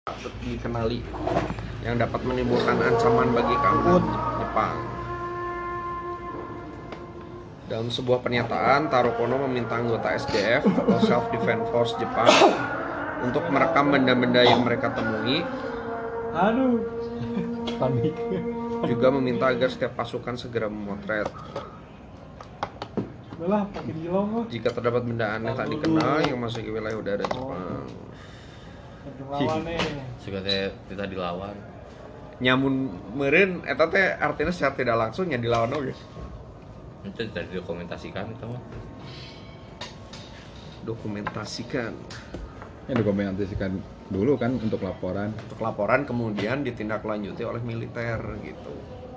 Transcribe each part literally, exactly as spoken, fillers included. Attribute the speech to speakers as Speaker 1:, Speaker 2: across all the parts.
Speaker 1: dikenali yang dapat menimbulkan ancaman bagi keamanan Jepang. Dalam sebuah pernyataan, Taro Kono meminta anggota S D F atau Self Defense Force Jepang untuk merekam benda-benda yang mereka temui.
Speaker 2: Aduh, panik.
Speaker 1: Juga meminta agar setiap pasukan segera memotret.
Speaker 2: Udah pakai dilong.
Speaker 1: Jika terdapat benda aneh tak dikenal yang masuk ke wilayah udara Jepang.
Speaker 2: Lawan nih.
Speaker 3: Suka teh kita dilawan.
Speaker 1: Nyamun meureun eta teh artinya secara tidak langsung nya dilawan oge.
Speaker 3: Itu tadi dokumentasikan itu mah.
Speaker 1: Dokumentasikan.
Speaker 4: Ya dokumentasikan dulu kan untuk laporan.
Speaker 1: Untuk laporan kemudian ditindaklanjuti oleh militer gitu.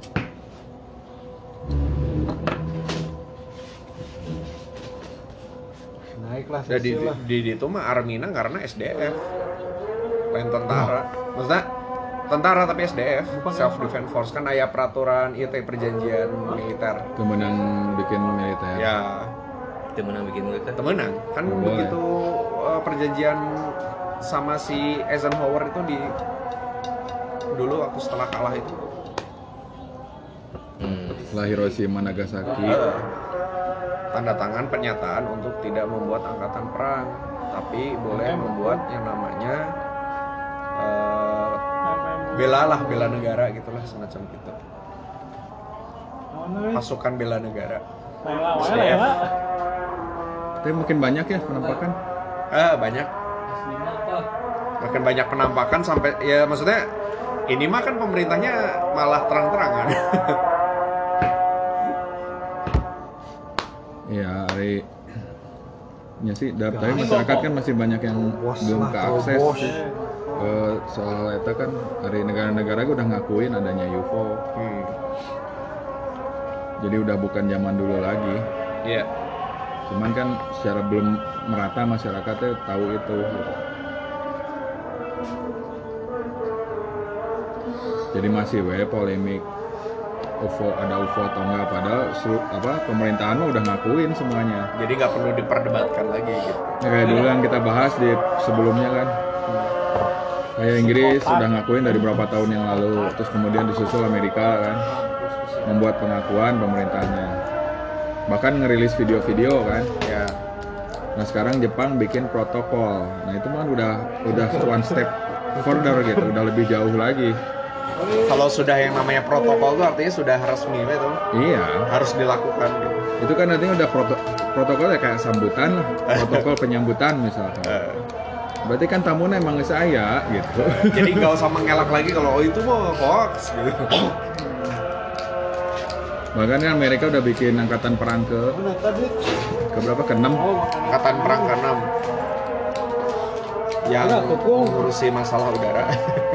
Speaker 2: Naiklah
Speaker 1: Dan di,
Speaker 2: lah.
Speaker 1: di, di itu mah Armina karena S D F. Lain tentara. Maksudnya tentara tapi S D F, Self Defense Force kan aya peraturan ieu teh perjanjian militer.
Speaker 4: Kemenang bikin militer.
Speaker 1: Ya,
Speaker 3: Itu menang bikin militer.
Speaker 1: temenang kan
Speaker 4: Oh, boleh.
Speaker 1: begitu uh, perjanjian sama si Eisenhower itu di dulu waktu setelah kalah itu
Speaker 3: Hmm.
Speaker 4: Setelah Hiroshima Nagasaki.
Speaker 1: uh, tanda tangan pernyataan untuk tidak membuat angkatan perang tapi boleh membuat yang namanya uh, bela lah bela negara gitulah semacam gitu, pasukan bela negara.
Speaker 2: Layla,
Speaker 1: S D F.
Speaker 2: Layla.
Speaker 4: Tapi makin banyak ya penampakan.
Speaker 1: Ah banyak, makin banyak penampakan sampai ya maksudnya ini mah kan pemerintahnya malah terang-terangan.
Speaker 4: Iya, hari ya sih, da- tapi masyarakat kan masih banyak yang belum keakses ke soal itu kan. Hari negara-negara udah ngakuin adanya U F O.
Speaker 1: Hmm.
Speaker 4: Jadi udah bukan zaman dulu lagi.
Speaker 1: Iya.
Speaker 4: Cuman kan secara belum merata masyarakatnya tahu itu. Gitu. Jadi masih we polemik U F O, ada U F O atau enggak, padahal seru- apa pemerintahan mah udah ngakuin semuanya.
Speaker 1: Jadi nggak perlu diperdebatkan lagi gitu.
Speaker 4: Ya, kayak dulu yang kita bahas di sebelumnya kan, kayak Inggris udah ngakuin dari beberapa tahun yang lalu, terus kemudian disusul Amerika kan, membuat pengakuan pemerintahnya, bahkan ngerilis video-video kan.
Speaker 1: Ya.
Speaker 4: Nah sekarang Jepang bikin protokol, nah itu mah udah udah one step further gitu, udah lebih jauh lagi.
Speaker 1: Kalau sudah yang namanya protokol itu artinya sudah resmi itu,
Speaker 4: Iya,
Speaker 1: harus dilakukan gitu.
Speaker 4: itu kan artinya udah proto protokol ya kayak sambutan lah, protokol penyambutan misalkan.
Speaker 1: Eh,
Speaker 4: Berarti kan tamunya emang saya gitu.
Speaker 1: jadi nggak usah mengelak lagi kalau oh, itu mah hoax gitu.
Speaker 4: Makanya Amerika udah bikin angkatan perang ke
Speaker 2: Mana tadi?
Speaker 4: ke berapa? Ke enam.
Speaker 1: Angkatan perang keenam yang mengurusi masalah udara.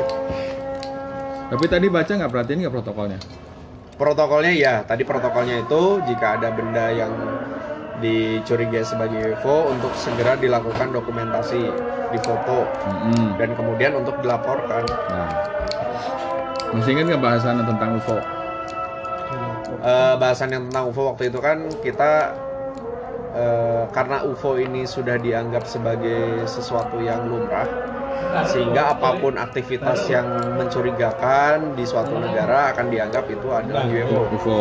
Speaker 4: Tapi tadi baca nggak, perhatiin nggak protokolnya?
Speaker 1: Protokolnya ya, tadi protokolnya itu jika ada benda yang dicurigai sebagai U F O untuk segera dilakukan dokumentasi, difoto,
Speaker 4: Mm-mm.
Speaker 1: dan kemudian untuk dilaporkan.
Speaker 4: Nah, masih ingat nggak bahasannya tentang U F O?
Speaker 1: Eh, bahasan yang tentang U F O waktu itu kan kita eh, karena U F O ini sudah dianggap sebagai sesuatu yang lumrah, sehingga apapun aktivitas yang mencurigakan di suatu negara akan dianggap itu adalah U F O.
Speaker 4: U F O.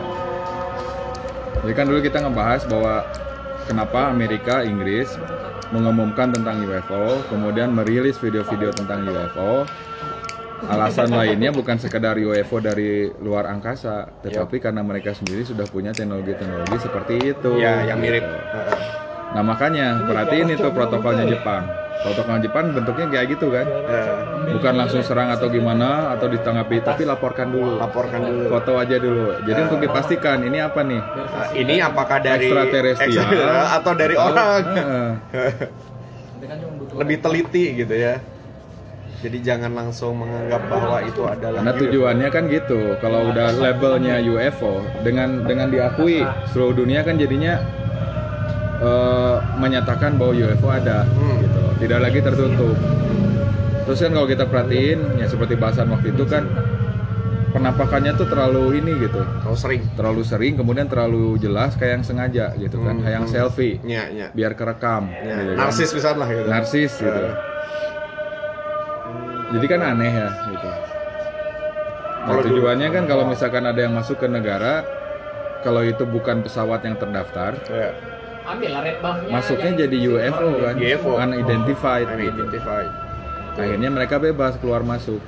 Speaker 4: Jadi kan dulu kita ngebahas bahwa kenapa Amerika, Inggris mengumumkan tentang U F O, kemudian merilis video-video tentang U F O. Alasan lainnya bukan sekedar U F O dari luar angkasa, tetapi karena mereka sendiri sudah punya teknologi-teknologi seperti itu.
Speaker 1: Ya, yang mirip.
Speaker 4: Gitu. Nah makanya perhatiin itu protokolnya Jepang. Protokol Jepang bentuknya kayak gitu kan,
Speaker 1: Eh,
Speaker 4: bukan langsung serang atau gimana atau ditanggapi, tapi laporkan dulu.
Speaker 1: laporkan dulu.
Speaker 4: Foto aja dulu. Jadi untuk dipastikan ini apa nih?
Speaker 1: Nah, ini apakah dari
Speaker 4: Extraterrestrial
Speaker 1: ekstra- atau dari orang?
Speaker 4: Heeh.
Speaker 1: Lebih teliti gitu ya. Jadi jangan langsung menganggap bahwa itu adalah
Speaker 4: Karena
Speaker 1: U F O.
Speaker 4: tujuannya kan gitu. Kalau udah labelnya U F O dengan dengan diakui seluruh dunia kan jadinya eh, menyatakan bahwa U F O ada,
Speaker 1: Hmm.
Speaker 4: gitu loh. Tidak lagi tertutup. Terus kan kalau kita perhatiin ya seperti bahasan waktu itu kan penampakannya tuh terlalu ini gitu,
Speaker 1: Kalau sering.
Speaker 4: terlalu sering, kemudian terlalu jelas kayak yang sengaja gitu kan,
Speaker 1: Hmm.
Speaker 4: kayak yang selfie
Speaker 1: Ya, ya.
Speaker 4: biar kerekam.
Speaker 1: Ya,
Speaker 4: gitu kan.
Speaker 1: narsis bisa lah gitu.
Speaker 4: Narsis gitu.
Speaker 1: Eh.
Speaker 4: Jadi kan aneh ya gitu. Nah,
Speaker 1: Kalau
Speaker 4: tujuannya kan kalau misalkan ada yang masuk ke negara, kalau itu bukan pesawat yang terdaftar,
Speaker 1: Ya.
Speaker 5: Ambil lah red buff-nya.
Speaker 4: masuknya jadi U F O kan,
Speaker 1: U F O.
Speaker 4: unidentified. gitu.
Speaker 1: Unidentified.
Speaker 4: Akhirnya mereka bebas keluar masuk.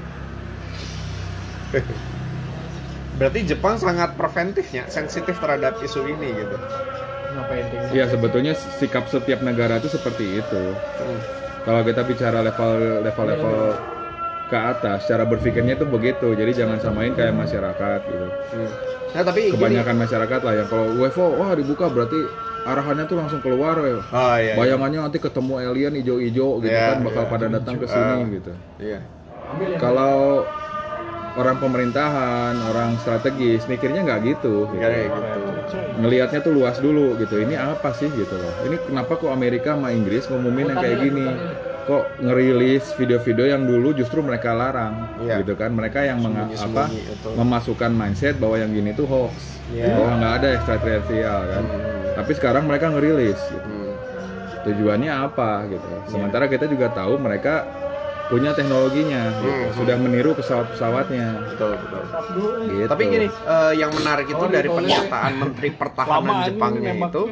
Speaker 1: Berarti Jepang sangat preventifnya, sensitif terhadap isu ini gitu.
Speaker 5: Ngapain tinggal?
Speaker 4: Iya sebetulnya sikap setiap negara itu seperti itu.
Speaker 1: Hmm.
Speaker 4: Kalau kita bicara level level level ke atas, cara berpikirnya itu begitu. Jadi jangan samain kayak masyarakat gitu.
Speaker 1: Hmm. Nah tapi
Speaker 4: Kebanyakan masyarakat lah yang kalau U F O wah dibuka berarti arahannya tuh langsung keluar ya.
Speaker 1: Oh iya.
Speaker 4: Bayangannya nanti ketemu alien hijau-hijau gitu
Speaker 1: Iya,
Speaker 4: kan bakal
Speaker 1: iya.
Speaker 4: pada datang ke sini
Speaker 1: Ah.
Speaker 4: gitu.
Speaker 1: Iya.
Speaker 5: Ambil yang
Speaker 4: Kalau orang pemerintahan, orang strategis mikirnya nggak gitu. gitu.
Speaker 1: Kayak gitu.
Speaker 4: Ngelihatnya tuh luas dulu gitu. Ini apa sih gitu loh. Ini kenapa kok Amerika sama Inggris ngumumin yang kayak gini? Kok ngerilis video-video yang dulu justru mereka larang
Speaker 1: Iya.
Speaker 4: gitu kan? Mereka yang menga- apa
Speaker 1: Sembunyi-sembunyi itu.
Speaker 4: memasukkan mindset bahwa yang gini tuh hoax.
Speaker 1: Iya.
Speaker 4: Bahwa nggak ada extraterrestrial kan.
Speaker 1: Hmm.
Speaker 4: Tapi sekarang mereka ngerilis gitu.
Speaker 1: Hmm.
Speaker 4: Tujuannya apa gitu. Sementara kita juga tahu mereka punya teknologinya gitu.
Speaker 1: Hmm.
Speaker 4: Sudah meniru pesawat-pesawatnya
Speaker 1: Betul betul.
Speaker 4: gitu.
Speaker 1: Tapi gini, eh, yang menarik itu
Speaker 5: Oh,
Speaker 1: dari
Speaker 5: boleh.
Speaker 1: pernyataan Menteri Pertahanan
Speaker 2: Lama ini
Speaker 1: Jepangnya
Speaker 2: nembaknya.
Speaker 1: itu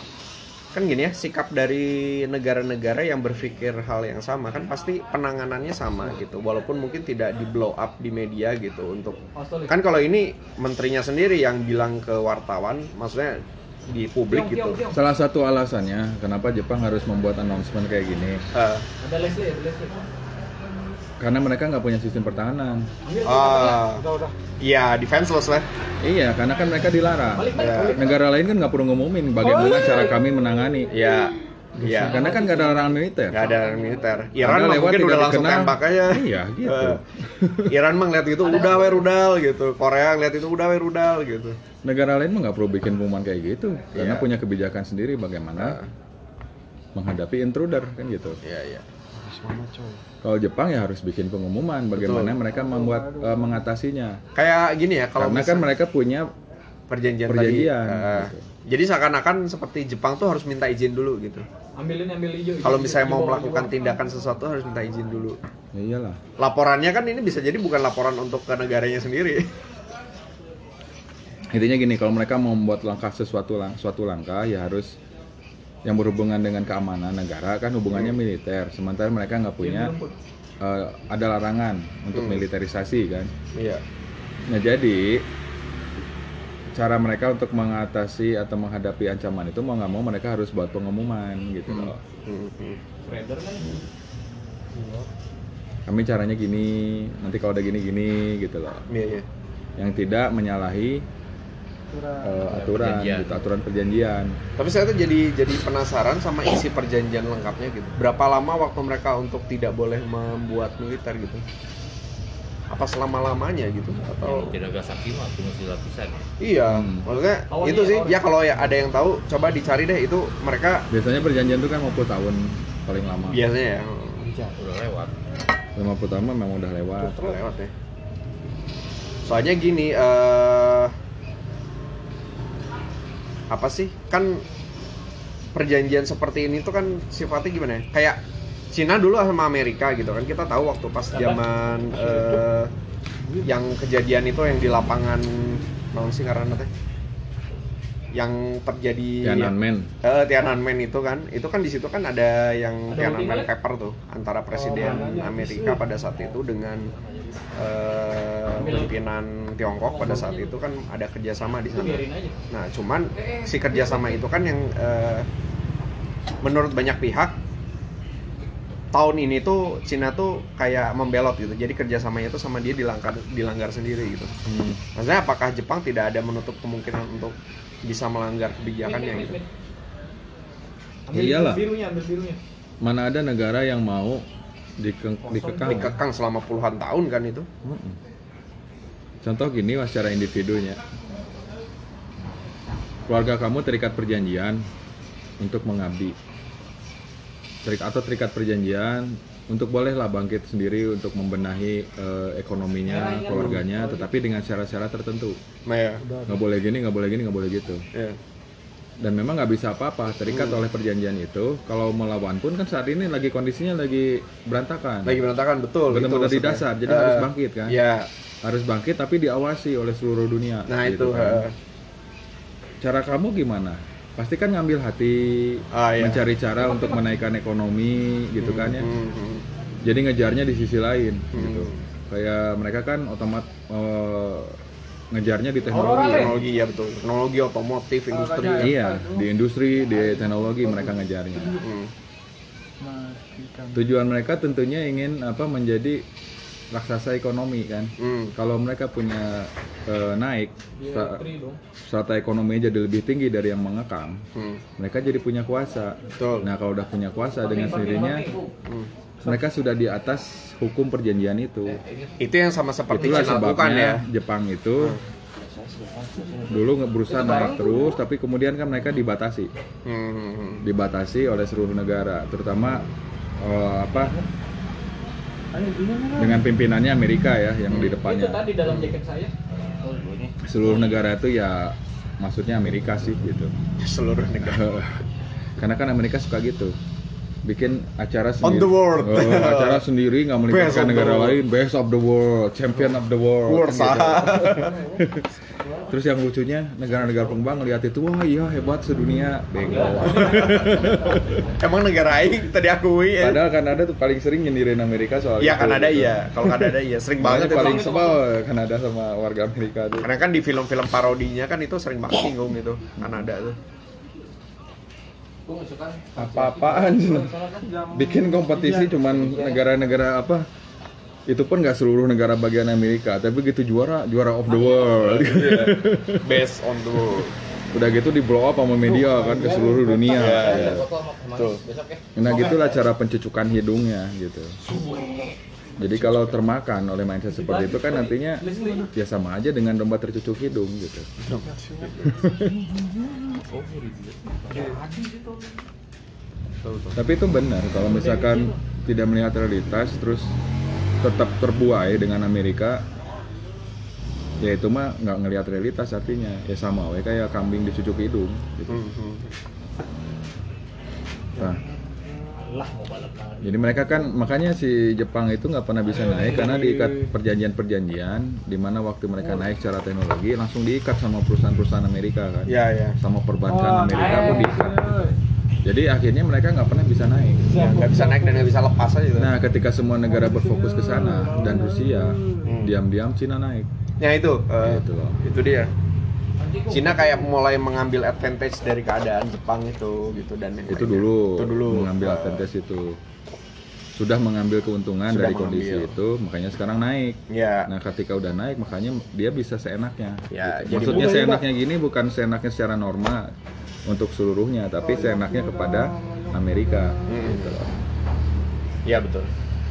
Speaker 1: kan gini ya, sikap dari negara-negara yang berpikir hal yang sama kan pasti penanganannya sama gitu, walaupun mungkin tidak di blow up di media gitu untuk kan kalau ini menterinya sendiri yang bilang ke wartawan, maksudnya di publik gitu.
Speaker 4: Salah satu alasannya kenapa Jepang harus membuat announcement kayak gini,
Speaker 1: Eh,
Speaker 5: Ada Leslie, ada Leslie.
Speaker 4: karena mereka nggak punya sistem pertahanan.
Speaker 5: Ambil.
Speaker 1: ah,
Speaker 2: Udah udah.
Speaker 1: iya defenseless lah.
Speaker 4: Iya, karena kan mereka dilarang.
Speaker 5: Balik, balik,
Speaker 1: Ya.
Speaker 5: balik.
Speaker 4: Negara lain kan nggak perlu ngumumin bagaimana cara kami menangani.
Speaker 1: Iya, iya.
Speaker 4: Karena kan nggak ada larangan militer.
Speaker 1: Nggak ada militer. Iran
Speaker 4: Anda
Speaker 1: mah
Speaker 4: lewat
Speaker 1: mungkin
Speaker 4: tidak
Speaker 1: udah langsung
Speaker 4: dikenal.
Speaker 1: tembak aja.
Speaker 4: Iya, gitu.
Speaker 1: Eh, Iran mah ngeliat gitu, udah we rudal gitu. Korea ngeliat itu udah we rudal gitu.
Speaker 4: Negara lain mah nggak perlu bikin pengumuman kayak gitu, karena
Speaker 1: Iya.
Speaker 4: punya kebijakan sendiri bagaimana menghadapi intruder kan gitu.
Speaker 1: Iya, iya.
Speaker 2: Sama coy.
Speaker 4: Kalau Jepang ya harus bikin pengumuman bagaimana
Speaker 1: Betul.
Speaker 4: mereka membuat eh, mengatasinya.
Speaker 1: Kayak gini ya, kalau
Speaker 4: Karena kan mereka punya
Speaker 1: perjanjian,
Speaker 4: perjanjian,
Speaker 1: tadi. eh,
Speaker 4: gitu.
Speaker 1: Jadi seakan-akan seperti Jepang tuh harus minta izin dulu gitu.
Speaker 5: Ambilin, ambil hijau.
Speaker 1: Kalau
Speaker 5: hijau,
Speaker 1: misalnya
Speaker 5: hijau,
Speaker 1: mau
Speaker 5: hijau,
Speaker 1: melakukan
Speaker 5: hijau.
Speaker 1: tindakan sesuatu harus minta izin dulu.
Speaker 4: ya iyalah.
Speaker 1: Laporannya kan ini bisa jadi bukan laporan untuk ke negaranya sendiri.
Speaker 4: Intinya gini, kalau mereka mau membuat langkah sesuatu lang suatu langkah ya harus yang berhubungan dengan keamanan negara kan hubungannya militer. Sementara mereka nggak punya eh, ada larangan untuk
Speaker 1: Hmm.
Speaker 4: militerisasi kan.
Speaker 1: Iya.
Speaker 4: Nah jadi cara mereka untuk mengatasi atau menghadapi ancaman itu mau nggak mau mereka harus buat pengumuman gitu loh.
Speaker 1: Hmm, hmm.
Speaker 5: Trader kan.
Speaker 4: Kami caranya gini, nanti kalau udah gini-gini gitu loh.
Speaker 1: Iya, iya.
Speaker 4: Yang tidak menyalahi eh, aturan,
Speaker 3: Perjanjian.
Speaker 4: gitu, aturan perjanjian.
Speaker 1: Tapi saya tuh jadi jadi penasaran sama isi perjanjian lengkapnya gitu. Berapa lama waktu mereka untuk tidak boleh membuat militer gitu? Apa selama-lamanya gitu? Atau
Speaker 3: Yang di Nagasaki mah cuma lapisan ya.
Speaker 1: iya,
Speaker 4: Hmm.
Speaker 1: maksudnya
Speaker 5: Awalnya
Speaker 1: itu sih.
Speaker 5: awalnya.
Speaker 1: Ya kalau ya ada yang tahu, coba dicari deh itu mereka
Speaker 4: Biasanya perjanjian itu kan lima puluh tahun paling lama.
Speaker 1: biasanya ya.
Speaker 3: Udah lewat.
Speaker 4: lima puluh tahun memang udah lewat.
Speaker 1: Udah lewat ya. Soalnya gini, eh apa sih? Kan perjanjian seperti ini tuh kan sifatnya gimana ya? Kayak Cina dulu sama Amerika gitu kan. Kita tahu waktu pas zaman eh, yang kejadian itu yang di lapangan naon sih karena teh? Yang terjadi
Speaker 4: Tiananmen.
Speaker 1: Eh, Tiananmen itu kan, itu kan di situ kan ada yang
Speaker 5: Ada
Speaker 1: Tiananmen
Speaker 5: hubungannya?
Speaker 1: Paper tuh antara presiden Amerika pada saat itu dengan eh, pimpinan Tiongkok pada saat itu kan ada kerjasama di
Speaker 5: Itu
Speaker 1: sana.
Speaker 5: biarin aja.
Speaker 1: Nah, cuman si kerjasama itu kan yang eh, menurut banyak pihak tahun ini tuh Cina tuh kayak membelot gitu. Jadi kerjasamanya itu sama dia dilanggar dilanggar sendiri gitu.
Speaker 4: Hmm.
Speaker 1: Maksudnya apakah Jepang tidak ada menutup kemungkinan untuk bisa melanggar kebijakannya gitu?
Speaker 5: Ambil
Speaker 4: Iyalah.
Speaker 5: birunya, ambil birunya.
Speaker 4: Mana ada negara yang mau dike- dikekang?
Speaker 1: Dikekang selama puluhan tahun kan itu.
Speaker 4: Mm-mm. Contoh gini wah secara individunya. Keluarga kamu terikat perjanjian untuk mengabdi. Terik atau terikat perjanjian untuk bolehlah bangkit sendiri untuk membenahi eh, ekonominya, keluarganya, tetapi dengan syarat-syarat tertentu.
Speaker 1: Nah ya,
Speaker 4: Nggak boleh gini, nggak boleh gini, nggak boleh gitu.
Speaker 1: ya.
Speaker 4: dan memang nggak bisa apa-apa, terikat
Speaker 1: Hmm.
Speaker 4: oleh perjanjian itu. Kalau melawan pun kan saat ini lagi kondisinya lagi berantakan,
Speaker 1: Lagi berantakan, betul.
Speaker 4: benar-benar
Speaker 1: itu
Speaker 4: di
Speaker 1: maksudnya.
Speaker 4: dasar, jadi
Speaker 1: Eh,
Speaker 4: harus bangkit kan,
Speaker 1: Ya,
Speaker 4: harus bangkit tapi diawasi oleh seluruh dunia.
Speaker 1: nah
Speaker 4: gitu
Speaker 1: itu.
Speaker 4: kan.
Speaker 1: eh,
Speaker 4: Cara kamu gimana? Pasti kan ngambil hati,
Speaker 1: Ah, iya.
Speaker 4: mencari cara untuk menaikkan ekonomi gitu kan ya.
Speaker 1: hmm, hmm.
Speaker 4: Jadi ngejarnya di sisi lain
Speaker 1: Hmm.
Speaker 4: gitu. Kayak mereka kan otomat eh, ngejarnya di teknologi. ya.
Speaker 1: Teknologi ya betul. Teknologi otomotif, industri. ya.
Speaker 4: Iya, di industri, di teknologi mereka ngejarnya.
Speaker 1: Hmm.
Speaker 4: Tujuan mereka tentunya ingin apa menjadi raksasa ekonomi kan.
Speaker 1: Hmm.
Speaker 4: Kalau mereka punya eh, naik,
Speaker 5: Dia
Speaker 4: sta-
Speaker 5: tri dong.
Speaker 4: strata ekonomi jadi lebih tinggi dari yang mengekang,
Speaker 1: Hmm.
Speaker 4: mereka jadi punya kuasa.
Speaker 1: Betul.
Speaker 4: Nah kalau udah punya kuasa dengan sendirinya,
Speaker 1: Hmm.
Speaker 4: mereka sudah di atas hukum perjanjian itu.
Speaker 1: Itu yang sama seperti
Speaker 4: Itulah
Speaker 1: Cina lakukan
Speaker 4: sebabnya
Speaker 1: ya.
Speaker 4: Jepang itu dulu nge- berusaha naik terus, tapi kemudian kan mereka dibatasi,
Speaker 1: Hmm, hmm, hmm.
Speaker 4: dibatasi oleh seluruh negara, terutama eh, apa dengan pimpinannya Amerika ya yang di
Speaker 5: Itu
Speaker 4: depannya.
Speaker 5: tadi dalam jaket saya.
Speaker 4: Seluruh negara itu ya maksudnya Amerika sih gitu.
Speaker 1: Seluruh negara.
Speaker 4: Karena kan Amerika suka gitu. Bikin acara
Speaker 1: On
Speaker 4: sendiri.
Speaker 1: the world.
Speaker 4: Oh, acara sendiri nggak
Speaker 1: Best
Speaker 4: melibatkan
Speaker 1: of the
Speaker 4: negara
Speaker 1: world.
Speaker 4: lain. Best of the world, champion of the world.
Speaker 1: World
Speaker 4: kan gitu.
Speaker 1: sah.
Speaker 4: Terus yang lucunya negara-negara pengembang ngeliat itu, wah iya hebat sedunia. Bego.
Speaker 1: Emang negara aing tadi akui ya.
Speaker 4: Padahal Kanada tuh paling sering nyindirin Amerika soal
Speaker 1: Iya
Speaker 4: itu,
Speaker 1: Kanada
Speaker 4: gitu.
Speaker 1: iya. Kalau Kanada iya sering
Speaker 4: Makanya
Speaker 1: banget
Speaker 4: paling
Speaker 1: itu.
Speaker 4: sebel Kanada sama warga Amerika tuh.
Speaker 1: Karena kan di film-film parodinya kan itu sering banget singgung gitu Kanada tuh.
Speaker 5: Gue nggak suka.
Speaker 4: Apa-apaan bikin kompetisi cuman negara-negara apa itu pun nggak seluruh negara bagian Amerika tapi gitu juara juara of the world
Speaker 1: Based on the world.
Speaker 4: udah gitu di blow up sama media kan ke seluruh dunia
Speaker 1: Iya,
Speaker 5: Foto sama teman
Speaker 1: Betul.
Speaker 5: besok ya.
Speaker 4: nah gitulah cara pencucukan hidungnya gitu jadi kalau termakan oleh mindset seperti itu kan nantinya ya sama aja dengan domba tercucuk hidung gitu tapi itu benar kalau misalkan tidak melihat realitas terus tetap terbuai dengan Amerika ya itu mah nggak ngelihat realitas artinya ya sama we kayak kambing dicucuk hidung gitu.
Speaker 1: Hmm, hmm.
Speaker 4: Nah, jadi mereka kan makanya si Jepang itu nggak pernah bisa naik karena diikat perjanjian-perjanjian di mana waktu mereka naik secara teknologi langsung diikat sama perusahaan-perusahaan Amerika kan
Speaker 1: Iya iya.
Speaker 4: sama perbankan Amerika pun diikat jadi akhirnya mereka nggak pernah bisa naik.
Speaker 1: Ya, nggak bisa naik dan nggak bisa lepas aja tuh.
Speaker 4: Nah ketika semua negara berfokus ke sana dan Rusia diam-diam Cina naik
Speaker 1: Ya itu, eh,
Speaker 4: Gitu loh.
Speaker 1: itu dia. Cina kayak mulai mengambil advantage dari keadaan Jepang itu gitu dan yang
Speaker 4: itu
Speaker 1: lainnya.
Speaker 4: dulu,
Speaker 1: Itu dulu
Speaker 4: mengambil
Speaker 1: Eh,
Speaker 4: advantage itu sudah mengambil keuntungan
Speaker 1: Sudah
Speaker 4: dari kondisi
Speaker 1: mengambil.
Speaker 4: itu makanya sekarang naik.
Speaker 1: Ya.
Speaker 4: Nah ketika udah naik makanya dia bisa seenaknya.
Speaker 1: Ya,
Speaker 4: Gitu.
Speaker 1: jadi
Speaker 4: Maksudnya
Speaker 1: bukan-
Speaker 4: seenaknya gini bukan seenaknya secara normal untuk seluruhnya, tapi seenaknya kepada Amerika.
Speaker 1: Hmm.
Speaker 4: Gitu loh.
Speaker 1: Iya betul.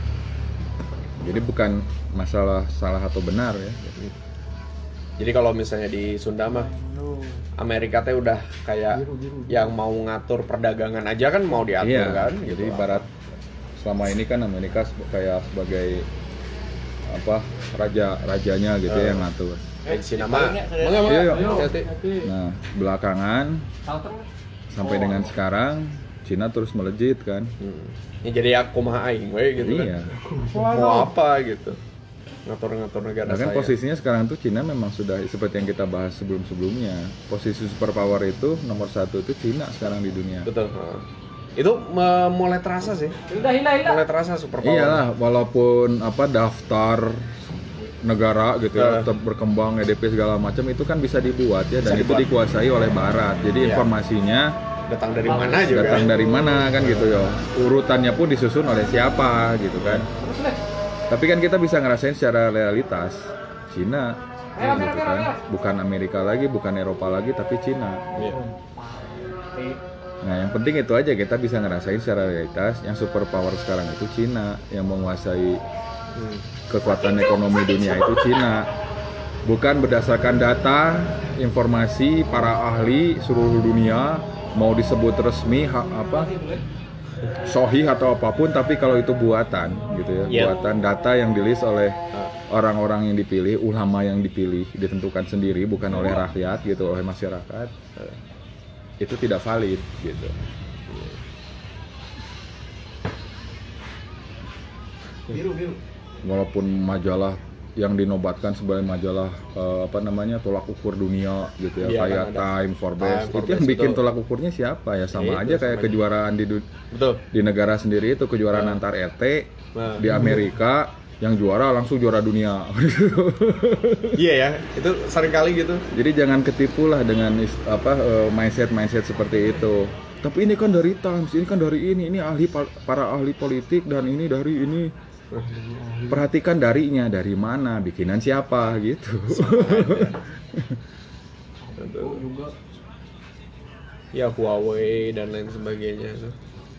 Speaker 4: Jadi bukan masalah salah atau benar ya.
Speaker 1: Jadi kalau misalnya di Sunda mah Amerika teh udah kayak yang mau ngatur perdagangan aja kan mau diatur
Speaker 4: Iya.
Speaker 1: kan
Speaker 4: Jadi
Speaker 1: gitu.
Speaker 4: barat selama ini kan Amerika se- kayak sebagai apa raja rajanya gitu ya yang ngatur.
Speaker 1: Eh, Cina mah.
Speaker 5: Iya,
Speaker 1: Mangga,
Speaker 4: Iya,
Speaker 1: mangga.
Speaker 4: iya.
Speaker 1: Hati-hati.
Speaker 4: Nah belakangan sampai dengan sekarang Cina terus melejit kan.
Speaker 1: Hmm. Ya jadi aku mah aing we gitu
Speaker 4: Iya.
Speaker 1: kan. Mau apa gitu. Ngatur-ngatur negara
Speaker 4: Bahkan
Speaker 1: saya.
Speaker 4: posisinya sekarang tuh Cina memang sudah seperti yang kita bahas sebelum-sebelumnya. Posisi superpower itu nomor satu itu Cina sekarang di dunia.
Speaker 1: Betul. Heeh. Itu me- mulai terasa sih.
Speaker 5: Udah hilang hilang.
Speaker 1: Mulai terasa super power.
Speaker 4: Iyalah, walaupun apa daftar negara gitu ya,
Speaker 1: Eh.
Speaker 4: tetap berkembang E D P segala macam itu kan bisa dibuat ya dan
Speaker 1: Bisa
Speaker 4: itu
Speaker 1: dibuat.
Speaker 4: dikuasai oleh Barat. Jadi
Speaker 1: Iya.
Speaker 4: informasinya
Speaker 1: Datang dari mana juga.
Speaker 4: datang dari mana kan gitu ya. Urutannya pun disusun oleh siapa gitu kan. Tapi kan kita bisa ngerasain secara realitas Cina gitu kan. Bukan Amerika lagi, bukan Eropa lagi tapi Cina.
Speaker 1: Iya.
Speaker 4: Nah, yang penting itu aja kita bisa ngerasain secara realitas yang superpower sekarang itu Cina yang menguasai
Speaker 1: Hmm.
Speaker 4: kekuatan ekonomi dunia itu Cina. Bukan berdasarkan data, informasi para ahli seluruh dunia mau disebut resmi ha- apa sohih atau apapun tapi kalau itu buatan gitu ya,
Speaker 1: Iya.
Speaker 4: buatan data yang dirilis oleh orang-orang yang dipilih, ulama yang dipilih, ditentukan sendiri bukan oleh rakyat gitu, oleh masyarakat. itu tidak valid gitu.
Speaker 5: Biru biru.
Speaker 4: Walaupun majalah yang dinobatkan sebagai majalah eh, apa namanya tolak ukur dunia gitu ya,
Speaker 1: Iya,
Speaker 4: kayak
Speaker 1: kan ada.
Speaker 4: Time, Forbes,
Speaker 1: Time,
Speaker 4: itu
Speaker 1: Forbes,
Speaker 4: yang bikin
Speaker 1: betul.
Speaker 4: tolak ukurnya siapa ya, sama
Speaker 1: Iya,
Speaker 4: aja
Speaker 1: itu
Speaker 4: kayak
Speaker 1: sama
Speaker 4: kejuaraan di du-
Speaker 1: Betul.
Speaker 4: di negara sendiri itu kejuaraan antar R T
Speaker 1: Nah.
Speaker 4: di Amerika yang juara langsung juara dunia.
Speaker 1: Iya ya, itu sering kali gitu.
Speaker 4: Jadi jangan ketipu lah dengan is- apa eh, mindset-mindset seperti itu. Tapi ini kan dari Times, ini kan dari ini, ini ahli pa- para ahli politik dan ini dari ini. Perhatikan darinya, dari mana, bikinan siapa gitu.
Speaker 1: Betul. Ya Huawei dan lain sebagainya tuh.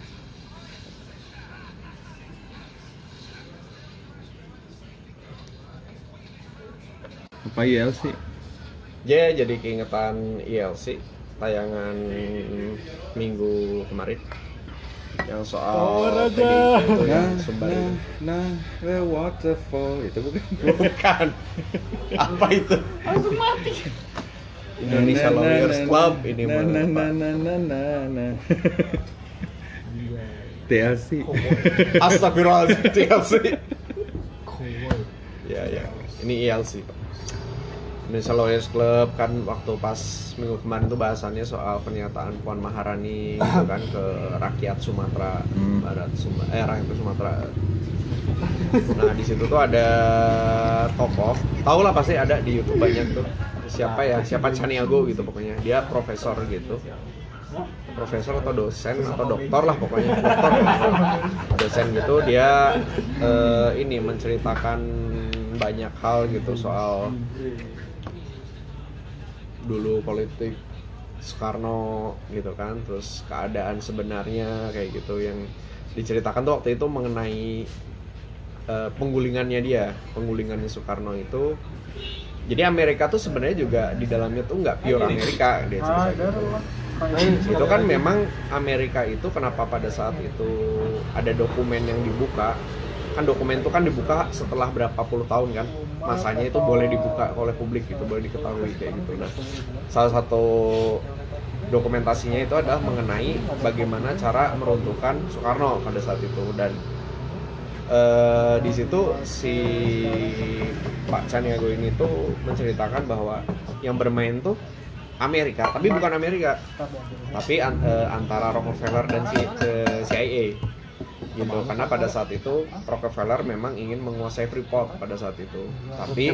Speaker 4: Apa I L C?
Speaker 1: Ya, jadi keingetan I L C tayangan minggu kemarin yang soal
Speaker 2: Power
Speaker 1: P D I P
Speaker 2: aja.
Speaker 1: itu yang Sumbar itu.
Speaker 4: nah, the waterfall itu bukan?
Speaker 1: Bukan. Apa itu? Indonesia Lawyers Club ini mah,
Speaker 4: nah,
Speaker 1: Pak.
Speaker 4: nah, nah, nah, nah, nah. T L C.
Speaker 1: Astagfirullahaladzim, T L C. Ya ya, ini I L C Pak. Indonesia Lawyers Club kan waktu pas minggu kemarin tuh bahasannya soal pernyataan Puan Maharani gitu kan ke rakyat Sumatera
Speaker 4: Hmm.
Speaker 1: Barat, Sumba, eh rakyat Sumatera. Nah di situ tuh ada tokoh, tau lah pasti ada di YouTube banyak tuh. Siapa ya? Siapa Caniago gitu pokoknya. Dia profesor gitu. Profesor atau dosen atau doktor lah pokoknya. Doktor, dosen gitu dia eh, ini menceritakan banyak hal gitu soal dulu politik Soekarno gitu kan, terus keadaan sebenarnya kayak gitu yang diceritakan tuh waktu itu mengenai uh, penggulingannya dia, penggulingannya Soekarno itu. Jadi Amerika tuh sebenarnya juga di dalamnya tuh nggak pure Amerika dia cerita gitu. Itu kan memang Amerika itu kenapa pada saat itu ada dokumen yang dibuka, kan dokumen itu kan dibuka setelah berapa puluh tahun kan, masanya itu boleh dibuka oleh publik gitu, boleh diketahui kayak gitu. Nah, salah satu dokumentasinya itu adalah mengenai bagaimana cara meruntuhkan Soekarno pada saat itu, dan eh, di situ si Pak Caniago ini tuh menceritakan bahwa yang bermain tuh Amerika, tapi bukan Amerika, tapi an- eh, antara Rockefeller dan si, eh, C I A gitu, karena pada saat itu Rockefeller memang ingin menguasai Freeport pada saat itu, tapi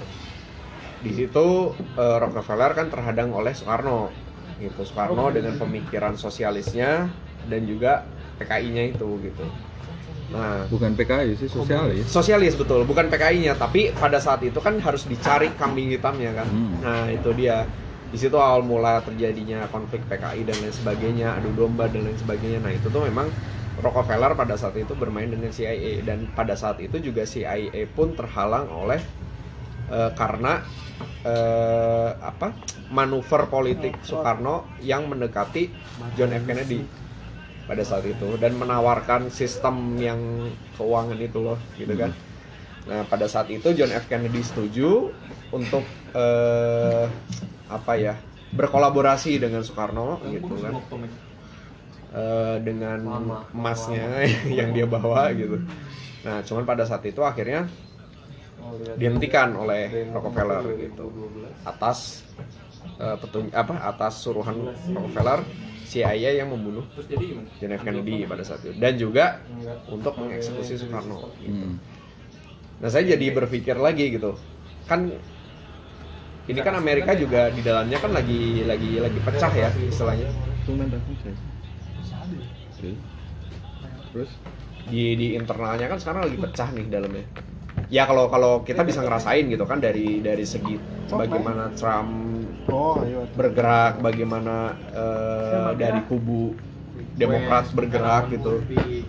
Speaker 1: di situ eh, Rockefeller kan terhadang oleh Soekarno gitu, Soekarno dengan pemikiran sosialisnya dan juga P K I-nya itu gitu. Nah,
Speaker 4: Bukan P K I sih, sosialis.
Speaker 1: sosialis betul, bukan P K I-nya, tapi pada saat itu kan harus dicari kambing hitamnya kan.
Speaker 4: Hmm.
Speaker 1: Nah, itu dia. Di situ awal mula terjadinya konflik P K I dan lain sebagainya, adu domba dan lain sebagainya. Nah, itu tuh memang Rockefeller pada saat itu bermain dengan C I A, dan pada saat itu juga C I A pun terhalang oleh uh, karena uh, apa? manuver politik Soekarno yang mendekati John F Kennedy pada saat itu dan menawarkan sistem yang keuangan itu loh gitu kan. Nah, pada saat itu John F Kennedy setuju untuk uh, apa ya? berkolaborasi dengan Soekarno gitu kan. Uh, dengan emasnya yang dia bawa gitu. Nah, cuman pada saat itu akhirnya dihentikan oleh Rockefeller gitu atas uh, petun- apa atas suruhan Rockefeller, C I A yang membunuh John F Kennedy pada saat itu, dan juga untuk mengeksekusi Soekarno gitu.
Speaker 4: Hmm.
Speaker 1: Nah, saya jadi berpikir lagi gitu kan, ini kan Amerika juga di dalamnya kan lagi lagi lagi pecah ya istilahnya.
Speaker 4: Oke. Terus
Speaker 1: di di internalnya kan sekarang lagi pecah nih dalamnya. Ya kalau kalau kita bisa ngerasain gitu kan dari dari segi bagaimana Trump
Speaker 2: Oh, ayo.
Speaker 1: bergerak, bagaimana eh, dari kubu Demokrat bergerak gitu.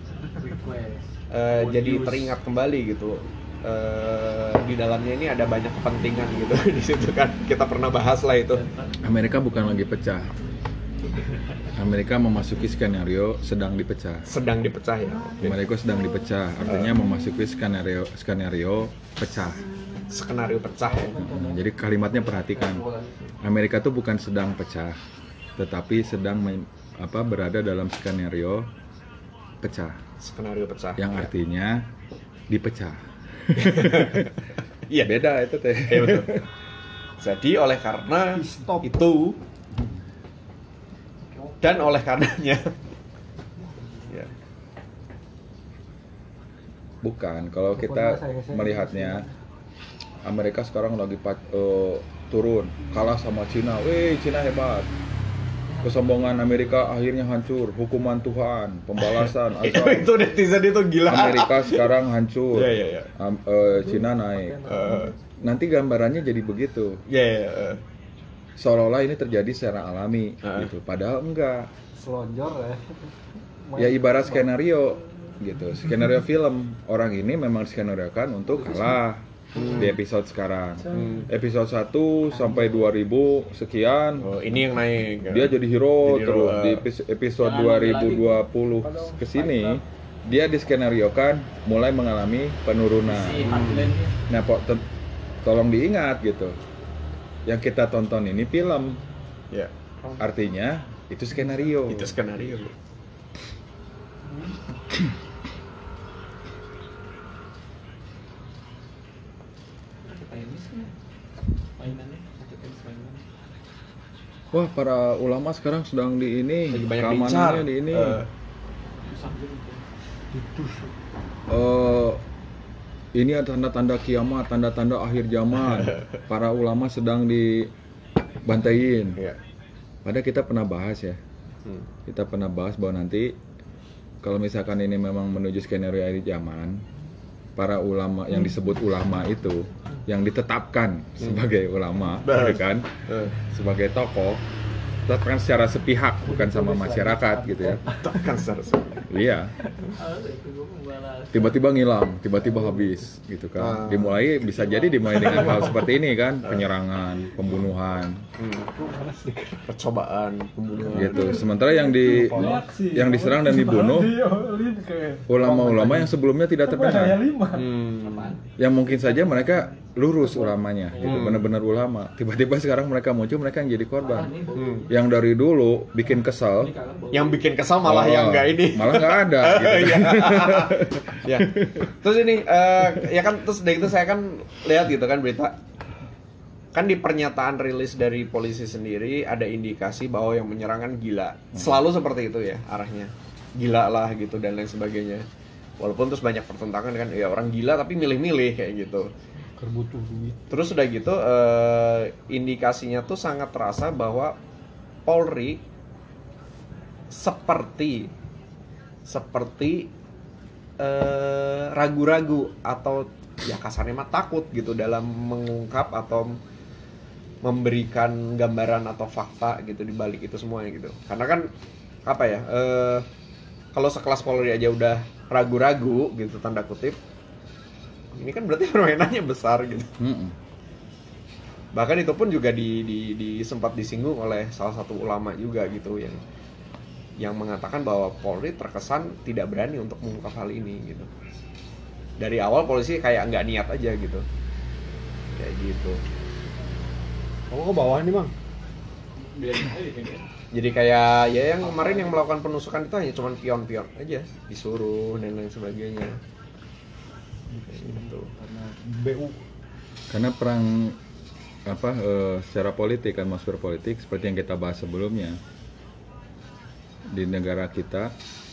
Speaker 1: Eh, jadi teringat kembali gitu. Eh, di dalamnya ini ada banyak kepentingan gitu di situ kan. Kita pernah bahas lah itu.
Speaker 4: Amerika bukan lagi pecah. Amerika memasuki skenario sedang dipecah.
Speaker 1: Sedang dipecah ya.
Speaker 4: Amerika sedang dipecah, artinya memasuki skenario skenario pecah.
Speaker 1: Skenario pecah ya.
Speaker 4: Hmm, Jadi kalimatnya perhatikan. Amerika tuh bukan sedang pecah, tetapi sedang men- apa berada dalam skenario pecah,
Speaker 1: Skenario pecah.
Speaker 4: yang
Speaker 1: Ya.
Speaker 4: artinya dipecah.
Speaker 1: Iya.
Speaker 4: Beda itu teh.
Speaker 1: Iya betul. Jadi oleh karena
Speaker 2: Stop.
Speaker 1: itu dan oleh karenanya ya.
Speaker 4: Bukan, kalau kita melihatnya Amerika sekarang lagi pa- eh, turun, kalah sama Cina. Wih, Cina hebat. Kesombongan Amerika akhirnya hancur, hukuman Tuhan, pembalasan
Speaker 1: itu,
Speaker 4: azab.
Speaker 1: itu netizen itu gila.
Speaker 4: Amerika sekarang hancur.
Speaker 1: Iya, iya, iya.
Speaker 4: Am- eh, Cina naik.
Speaker 1: Eh,
Speaker 4: Nanti gambarannya jadi begitu.
Speaker 1: Iya, iya, iya.
Speaker 4: Seolah-olah ini terjadi secara alami
Speaker 1: Heeh.
Speaker 4: gitu. Padahal enggak.
Speaker 2: Selonjor ya.
Speaker 4: Ya ibarat skenario gitu. Skenario film. Orang ini memang diskenariokan untuk kalah di episode sekarang. Episode satu sampai dua ribu sekian
Speaker 1: Oh, ini yang naik.
Speaker 4: dia jadi hero
Speaker 1: Jadi
Speaker 4: terus.
Speaker 1: hero,
Speaker 4: Di
Speaker 1: eh.
Speaker 4: epis- episode dua ribu dua puluh ke sini dia diskenariokan mulai mengalami penurunan. Nah, po- te- tolong diingat gitu. Yang kita tonton ini film.
Speaker 1: Ya,
Speaker 4: Artinya itu skenario.
Speaker 1: itu skenario.
Speaker 4: Wah, para ulama sekarang sedang di ini,
Speaker 1: Lagi banyak
Speaker 4: keamanannya
Speaker 1: diincar.
Speaker 4: di ini.
Speaker 1: Eh,
Speaker 4: Eh, ini ada tanda-tanda kiamat, tanda-tanda akhir zaman. Para ulama sedang dibantain.
Speaker 1: ya.
Speaker 4: Padahal kita pernah bahas ya.
Speaker 1: Hmm.
Speaker 4: Kita pernah bahas bahwa nanti kalau misalkan ini memang menuju skenario akhir zaman, para ulama yang disebut ulama itu, yang ditetapkan sebagai ulama,
Speaker 1: Betul.
Speaker 4: ya kan,
Speaker 1: Eh,
Speaker 4: sebagai tokoh, ditetapkan secara sepihak, bukan sama masyarakat gitu ya.
Speaker 1: tekan secara sebenarnya.
Speaker 4: Iya. Tiba-tiba ngilang, tiba-tiba habis gitu kan.
Speaker 1: Ah.
Speaker 4: Dimulai bisa jadi dimulai dengan hal seperti ini kan, penyerangan, pembunuhan
Speaker 1: Hmm. Percobaan pembunuhan.
Speaker 4: gitu. Sementara yang di yang diserang dan dibunuh ulama-ulama yang sebelumnya tidak terdengar.
Speaker 1: Hmm.
Speaker 4: Yang mungkin saja mereka lurus ulamanya gitu, benar-benar ulama. Tiba-tiba sekarang mereka muncul, mereka yang jadi korban.
Speaker 1: Hmm.
Speaker 4: Yang dari dulu bikin kesal,
Speaker 1: Yang bikin kesal malah
Speaker 4: oh,
Speaker 1: yang enggak ini.
Speaker 4: malah nggak ada gitu.
Speaker 1: Iya. Ya. Terus ini eh, ya kan terus dari itu saya kan lihat gitu kan berita. Kan di pernyataan rilis dari polisi sendiri ada indikasi bahwa yang menyerang kan gila. Selalu seperti itu ya arahnya. Gila lah gitu dan lain sebagainya. Walaupun terus banyak pertentangan kan ya orang gila tapi milih-milih kayak gitu.
Speaker 2: Kerbutuh duit.
Speaker 1: Terus udah gitu eh, indikasinya tuh sangat terasa bahwa Polri seperti seperti eh, ragu-ragu atau ya kasarnya mah takut gitu dalam mengungkap atau memberikan gambaran atau fakta gitu di balik itu semuanya gitu. Karena kan apa ya? eh, kalau sekelas Polri aja udah ragu-ragu gitu tanda kutip. Ini kan berarti permainannya besar gitu.
Speaker 4: Mm-mm.
Speaker 1: Bahkan itu pun juga di, di, di sempat disinggung oleh salah satu ulama juga gitu yang yang mengatakan bahwa Polri terkesan tidak berani untuk mengungkap hal ini gitu. Dari awal polisi kayak nggak niat aja gitu. Kayak gitu.
Speaker 2: Kamu ke bawah nih, Bang.
Speaker 1: Jadi kayak ya yang kemarin yang melakukan penusukan itu hanya cuman pion-pion aja, disuruh dan lain sebagainya. Kayak gitu.
Speaker 2: Karena B U.
Speaker 4: Karena perang apa eh, secara politik, atmosfer politik seperti yang kita bahas sebelumnya di negara kita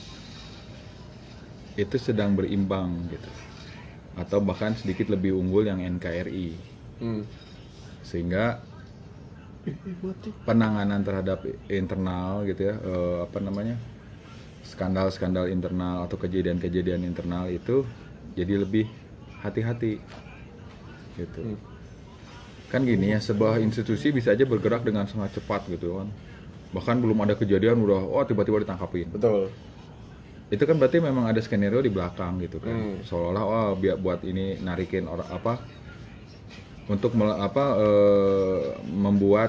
Speaker 4: itu sedang berimbang gitu, atau bahkan sedikit lebih unggul yang N K R I,
Speaker 1: Hmm.
Speaker 4: sehingga penanganan terhadap internal gitu ya, eh, apa namanya, skandal-skandal internal atau kejadian-kejadian internal itu jadi lebih hati-hati gitu.
Speaker 1: Hmm.
Speaker 4: Kan gini ya, sebuah institusi bisa aja bergerak dengan sangat cepat gitu kan, bahkan belum ada kejadian udah oh tiba-tiba ditangkapin.
Speaker 1: Betul.
Speaker 4: Itu kan berarti memang ada skenario di belakang gitu kan.
Speaker 1: Hmm.
Speaker 4: Seolah-olah oh biar buat ini narikin orang apa untuk mel- apa eh, membuat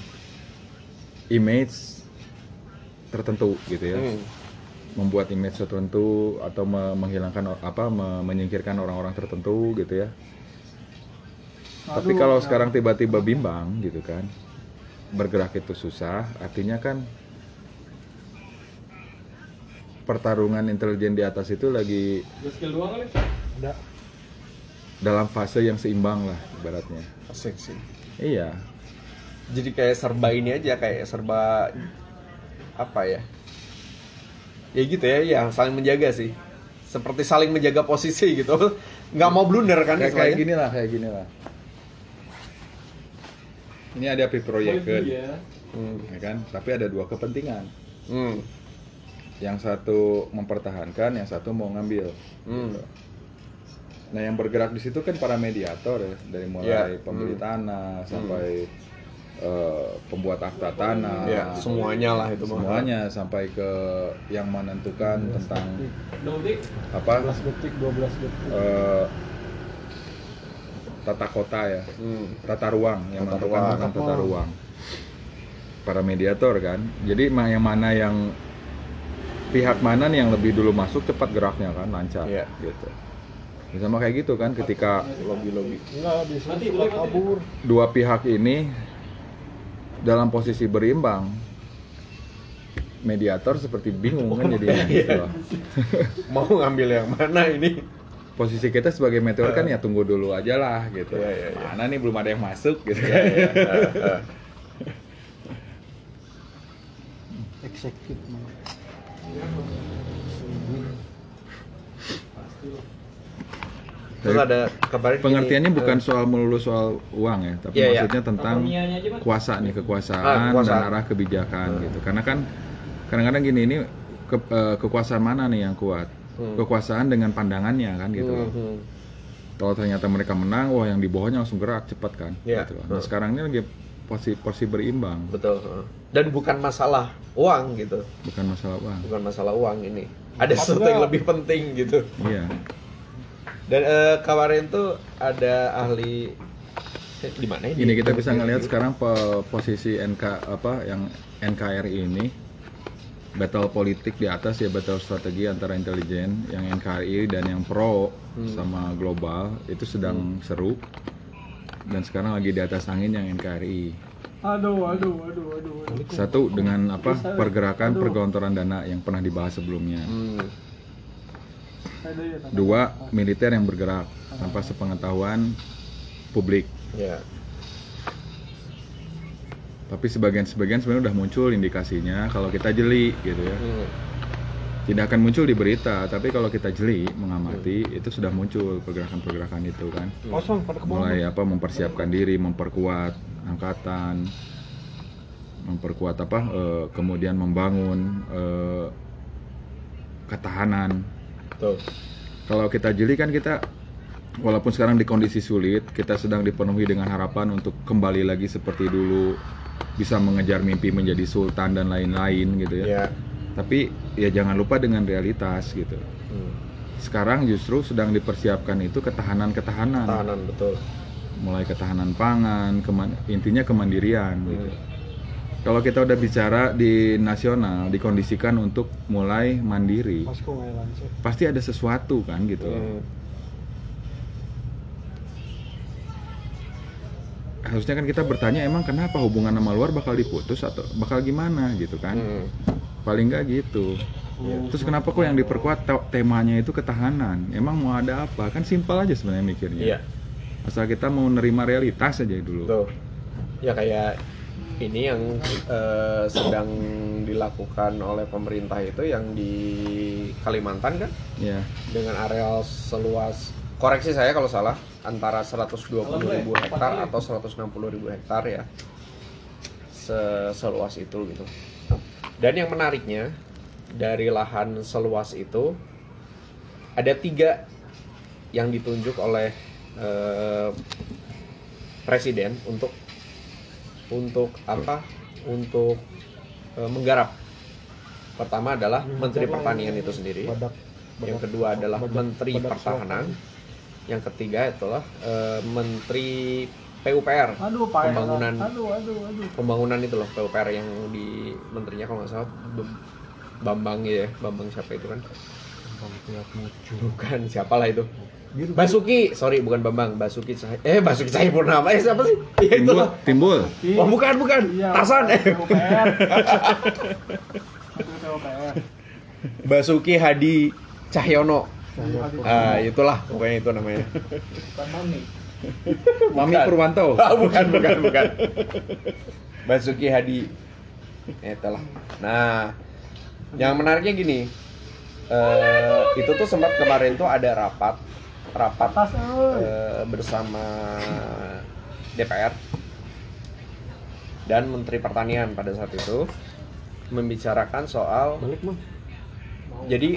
Speaker 4: image tertentu gitu ya.
Speaker 1: Hmm.
Speaker 4: Membuat image tertentu atau me- menghilangkan or- apa me- menyingkirkan orang-orang tertentu gitu ya. Tapi
Speaker 2: Aduh,
Speaker 4: kalau
Speaker 2: nah.
Speaker 4: sekarang tiba-tiba bimbang gitu kan, bergerak itu susah, artinya kan pertarungan intelijen di atas itu lagi
Speaker 2: Ada.
Speaker 4: dalam fase yang seimbang lah ibaratnya.
Speaker 1: Asik sih.
Speaker 4: Iya,
Speaker 1: Jadi kayak serba ini aja, kayak serba apa ya? Ya gitu ya, ya saling menjaga sih. Seperti saling menjaga posisi gitu. Nggak mau blunder kan?
Speaker 4: kayak kayak
Speaker 1: istilahnya.
Speaker 4: gini lah, kayak gini lah. Ini ada proyekan,
Speaker 1: Hmm.
Speaker 4: ya kan? Tapi ada dua kepentingan.
Speaker 1: Hmm.
Speaker 4: Yang satu mempertahankan, yang satu mau ngambil.
Speaker 1: Hmm.
Speaker 4: Gitu. Nah, yang bergerak di situ kan para mediator ya, dari mulai
Speaker 1: Ya.
Speaker 4: pembeli
Speaker 1: Hmm.
Speaker 4: tanah sampai eh, pembuat akta tanah,
Speaker 1: Ya, semuanya lah itu mah.
Speaker 4: semuanya sampai ke yang menentukan tentang apa
Speaker 2: dua belas detik, dua belas detik.
Speaker 4: eh, tata kota ya,
Speaker 1: Hmm.
Speaker 4: tata ruang yang
Speaker 1: Tata
Speaker 4: menentukan
Speaker 1: ruang.
Speaker 4: tentang tata ruang. Para mediator kan, jadi ma- yang mana yang pihak mana nih yang lebih dulu masuk cepat geraknya kan, lancar
Speaker 1: Iya.
Speaker 4: gitu. Ya, sama kayak gitu kan, ketika
Speaker 1: Lobby-lobby.
Speaker 2: Enggak, biasanya suka kabur.
Speaker 4: dua pihak ini dalam posisi berimbang, mediator seperti bingung kan jadinya gitu loh.
Speaker 1: Mau ngambil yang mana ini?
Speaker 4: Posisi kita sebagai meteor kan ya tunggu dulu aja lah gitu.
Speaker 1: Iya, iya, iya.
Speaker 4: Mana nih belum ada yang masuk gitu.
Speaker 2: Execute malah.
Speaker 1: Terus ada kabar
Speaker 4: Pengertiannya
Speaker 1: gini,
Speaker 4: bukan
Speaker 1: eh,
Speaker 4: soal melulu soal uang ya, tapi
Speaker 1: Iya, iya.
Speaker 4: maksudnya tentang kuasa nih, kekuasaan,
Speaker 1: Ah, kekuasaan.
Speaker 4: dan arah kebijakan gitu. Karena kan kadang-kadang gini, ini ke, eh, kekuasaan mana nih yang kuat?
Speaker 1: Hmm.
Speaker 4: Kekuasaan dengan pandangannya kan gitu loh.
Speaker 1: hmm, hmm.
Speaker 4: Kalau ternyata mereka menang, wah yang di bawahnya langsung gerak cepat kan.
Speaker 1: Iya.
Speaker 4: Gitu. Nah
Speaker 1: Hmm.
Speaker 4: sekarang ini lagi posisi porsi berimbang,
Speaker 1: Betul. eh. Dan bukan masalah uang gitu.
Speaker 4: bukan masalah uang.
Speaker 1: Bukan masalah uang ini. Ada sesuatu yang lebih penting gitu.
Speaker 4: Iya.
Speaker 1: Dan eh, kemarin tuh ada ahli eh, di mana ini?
Speaker 4: Ini kita bisa ngelihat sekarang po- posisi N K apa yang N K R I ini, battle politik di atas ya, battle strategi antara intelijen yang N K R I dan yang pro sama global itu sedang seru, dan sekarang lagi di atas angin yang N K R I.
Speaker 2: Aduh, aduh, aduh, aduh. aduh.
Speaker 4: Satu dengan apa pergerakan pergelontoran dana yang pernah dibahas sebelumnya.
Speaker 1: Hmm.
Speaker 2: Ada ya, tanda.
Speaker 4: Dua, militer yang bergerak tanpa sepengetahuan publik.
Speaker 1: Ya.
Speaker 4: Tapi sebagian-sebagian sebenarnya udah muncul indikasinya kalau kita jeli gitu ya.
Speaker 1: Hmm.
Speaker 4: Tidak akan muncul di berita, tapi kalau kita jeli mengamati itu sudah muncul pergerakan-pergerakan itu kan.
Speaker 2: Kosong pada ke bawah.
Speaker 4: Mulai apa mempersiapkan diri, memperkuat angkatan, memperkuat apa eh, kemudian membangun eh, ketahanan.
Speaker 1: Betul.
Speaker 4: Kalau kita jeli kan kita walaupun sekarang di kondisi sulit, kita sedang dipenuhi dengan harapan untuk kembali lagi seperti dulu, bisa mengejar mimpi menjadi sultan dan lain-lain gitu ya.
Speaker 1: Ya.
Speaker 4: Tapi ya jangan lupa dengan realitas gitu.
Speaker 1: Hmm.
Speaker 4: Sekarang justru sedang dipersiapkan itu ketahanan-ketahanan.
Speaker 1: Tahanan betul.
Speaker 4: Mulai ketahanan pangan, keman- intinya kemandirian gitu.
Speaker 1: Hmm.
Speaker 4: Kalau kita udah bicara di nasional, dikondisikan untuk mulai mandiri,
Speaker 2: Pas kok nggak langsung.
Speaker 4: pasti ada sesuatu kan gitu.
Speaker 1: Hmm.
Speaker 4: Harusnya kan kita bertanya emang kenapa hubungan sama luar bakal diputus atau bakal gimana gitu kan.
Speaker 1: Hmm.
Speaker 4: Paling nggak gitu.
Speaker 1: Iya.
Speaker 4: Terus kenapa kok yang diperkuat te- temanya itu ketahanan? Emang mau ada apa? Kan simpel aja sebenarnya mikirnya.
Speaker 1: Iya.
Speaker 4: Asal kita mau nerima realitas aja dulu.
Speaker 1: Betul. Ya kayak ini yang eh, sedang dilakukan oleh pemerintah itu yang di Kalimantan kan,
Speaker 4: Ya.
Speaker 1: dengan areal seluas, koreksi saya kalau salah, antara seratus dua puluh ribu hektar atau seratus enam puluh ribu hektar ya, Se- seluas itu gitu. Dan yang menariknya dari lahan seluas itu ada tiga yang ditunjuk oleh eh, presiden untuk untuk apa? Untuk eh, menggarap. Pertama adalah Menteri Pertanian itu sendiri.
Speaker 2: Badak.
Speaker 1: Yang kedua adalah
Speaker 2: badak-
Speaker 1: Menteri
Speaker 2: badak
Speaker 1: Pertahanan.
Speaker 2: selatan.
Speaker 1: Yang ketiga itulah eh, Menteri P U P R.
Speaker 2: Aduh, Pak.
Speaker 1: Pembangunan.
Speaker 2: Aduh, aduh, aduh.
Speaker 1: Pembangunan itu loh, P U P R yang di menterinya kalau nggak salah Bem- Bambang ya, Bambang siapa itu kan?
Speaker 2: Kalau tiap muncul.
Speaker 1: Bukan, siapalah itu.
Speaker 2: Biru.
Speaker 1: Basuki, sorry bukan Bambang, Basuki Cahaya. Eh, Basuki Cahayapurnama. Eh, siapa sih? Iya itu.
Speaker 4: Timbul, timbul.
Speaker 1: Oh, bukan, bukan.
Speaker 2: Iya,
Speaker 1: Tarsan. Eh.
Speaker 2: P U P R. P U P R.
Speaker 1: Basuki Hadi Cahyono.
Speaker 2: Cahyono.
Speaker 1: Ah, itulah pokoknya itu namanya.
Speaker 2: Bukan Mami.
Speaker 4: Mami Purwanto.
Speaker 1: Ah, bukan, bukan, bukan. Basuki Hadi. Itulah. Nah, yang menariknya gini. Eh, itu tuh sempat kemarin tuh ada rapat rapat eh, bersama D P R dan Menteri Pertanian pada saat itu membicarakan soal
Speaker 2: Balik mah.
Speaker 1: jadi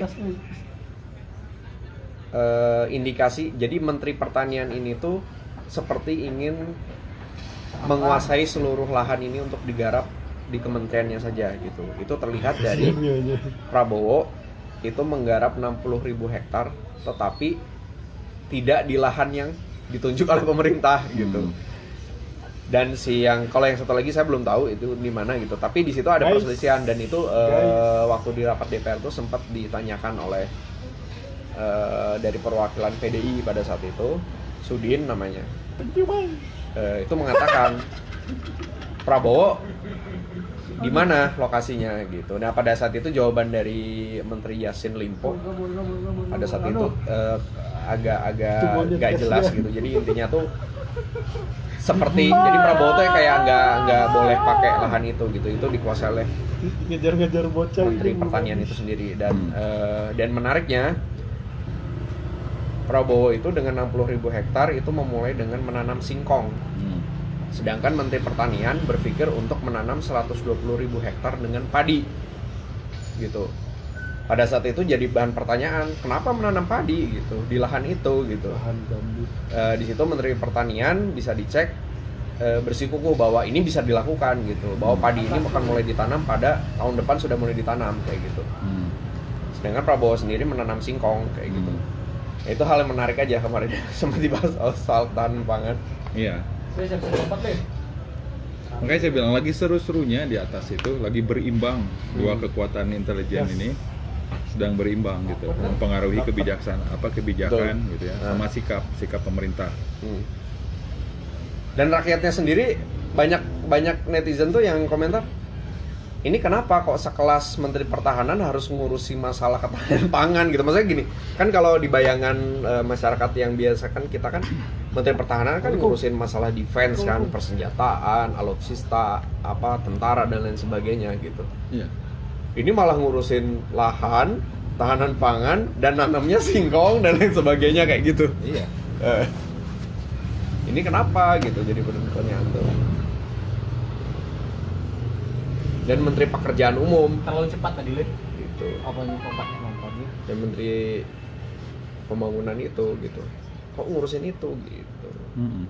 Speaker 1: eh, indikasi jadi Menteri Pertanian ini tuh seperti ingin menguasai seluruh lahan ini untuk digarap di kementeriannya saja gitu. Itu terlihat dari Prabowo itu menggarap enam puluh ribu hektar tetapi tidak di lahan yang ditunjuk oleh pemerintah gitu. Dan si yang kalau yang satu lagi saya belum tahu itu di mana gitu. Tapi di situ ada
Speaker 2: Guys.
Speaker 1: perselisihan dan itu uh, waktu di rapat D P R itu sempat ditanyakan oleh uh, dari perwakilan P D I pada saat itu, Sudin namanya. Uh, itu mengatakan Prabowo di mana lokasinya gitu. Nah pada saat itu jawaban dari Menteri Yassin Limpo pada saat itu uh, agak-agak nggak jelas gitu. Jadi intinya tuh seperti jadi Prabowo tuh kayak nggak nggak boleh pakai lahan itu gitu. Itu dikuasai oleh
Speaker 2: Ngejar-ngejar bocah.
Speaker 1: Menteri Pertanian itu sendiri dan uh, dan menariknya Prabowo itu dengan enam puluh ribu hektar itu memulai dengan menanam singkong.
Speaker 4: Hmm.
Speaker 1: Sedangkan Menteri Pertanian berpikir untuk menanam seratus dua puluh ribu hektar dengan padi. Gitu. Pada saat itu jadi bahan pertanyaan, kenapa menanam padi gitu di lahan itu gitu.
Speaker 2: Lahan gambut.
Speaker 1: E, di situ Menteri Pertanian bisa dicek e, bersikukuh bahwa ini bisa dilakukan gitu. Bahwa padi ini akan mulai ditanam pada tahun depan sudah mulai ditanam kayak gitu.
Speaker 4: Hmm.
Speaker 1: Sedangkan Prabowo sendiri menanam singkong kayak gitu.
Speaker 4: Hmm.
Speaker 1: Ya, itu hal yang menarik aja kemarin sempat dibahas soal, soal tahan pangan.
Speaker 4: Iya.
Speaker 2: Saya siap-siap lompat deh.
Speaker 4: Makanya saya bilang lagi seru-serunya di atas itu lagi berimbang dua
Speaker 1: Hmm.
Speaker 4: kekuatan intelijen
Speaker 2: Yes.
Speaker 4: ini sedang berimbang gitu, mempengaruhi kebijaksanaan apa kebijakan
Speaker 1: Betul.
Speaker 4: gitu ya,
Speaker 1: Ah.
Speaker 4: sama sikap sikap pemerintah.
Speaker 1: Hmm. Dan rakyatnya sendiri banyak banyak netizen tuh yang komentar, ini kenapa kok sekelas Menteri Pertahanan harus ngurusi masalah ketahanan pangan gitu. Maksudnya gini, kan kalau di bayangan e, masyarakat yang biasa kan kita kan Menteri Pertahanan kan ngurusin masalah defense kan, persenjataan, alutsista, apa tentara dan lain sebagainya gitu.
Speaker 4: Iya.
Speaker 1: Ini malah ngurusin lahan, tahanan pangan dan nanamnya singkong dan lain sebagainya kayak gitu.
Speaker 4: Iya.
Speaker 1: Eh, ini kenapa gitu jadi pertanyaan tuh. Dan Menteri Pekerjaan Umum
Speaker 2: Terlalu cepat tadi, Lid.
Speaker 1: gitu.
Speaker 2: Apanya lompatnya lompatnya?
Speaker 1: Dan Menteri Pembangunan itu gitu. Kok ngurusin itu gitu.
Speaker 4: Mm-mm.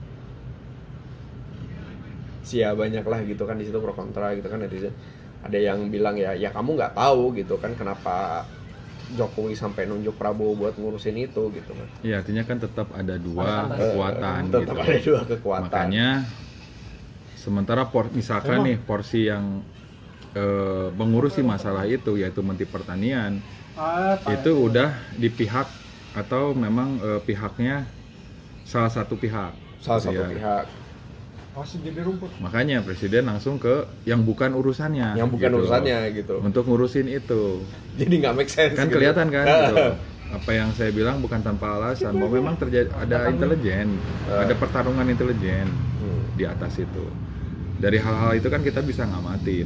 Speaker 1: Sia banyak lah gitu kan di situ pro kontra gitu kan netizen. Ada yang bilang ya ya kamu nggak tahu gitu kan kenapa Jokowi sampai nunjuk Prabowo buat ngurusin itu gitu kan.
Speaker 4: Iya, artinya kan tetap ada dua
Speaker 2: Eh,
Speaker 4: kekuatan
Speaker 1: Tetap
Speaker 4: gitu.
Speaker 1: ada dua kekuatan.
Speaker 4: Makanya sementara por, misalkan
Speaker 2: Emang?
Speaker 4: nih porsi yang eh, mengurusi masalah itu yaitu Menteri Pertanian
Speaker 2: Ah,
Speaker 4: itu udah di pihak atau memang eh, pihaknya salah satu pihak.
Speaker 1: Salah satu
Speaker 4: Iya.
Speaker 1: pihak
Speaker 2: masih jadi rumput.
Speaker 4: Makanya presiden langsung ke yang bukan urusannya.
Speaker 1: yang bukan
Speaker 4: gitu.
Speaker 1: urusannya gitu.
Speaker 4: Untuk ngurusin itu.
Speaker 1: Jadi nggak make sense.
Speaker 4: Kan
Speaker 1: gitu.
Speaker 4: kelihatan kan gitu. Apa yang saya bilang bukan tanpa alasan bahwa memang terjadi ada intelijen, ada pertarungan intelijen
Speaker 1: Hmm.
Speaker 4: di atas itu. Dari hal-hal itu kan kita bisa ngamatin.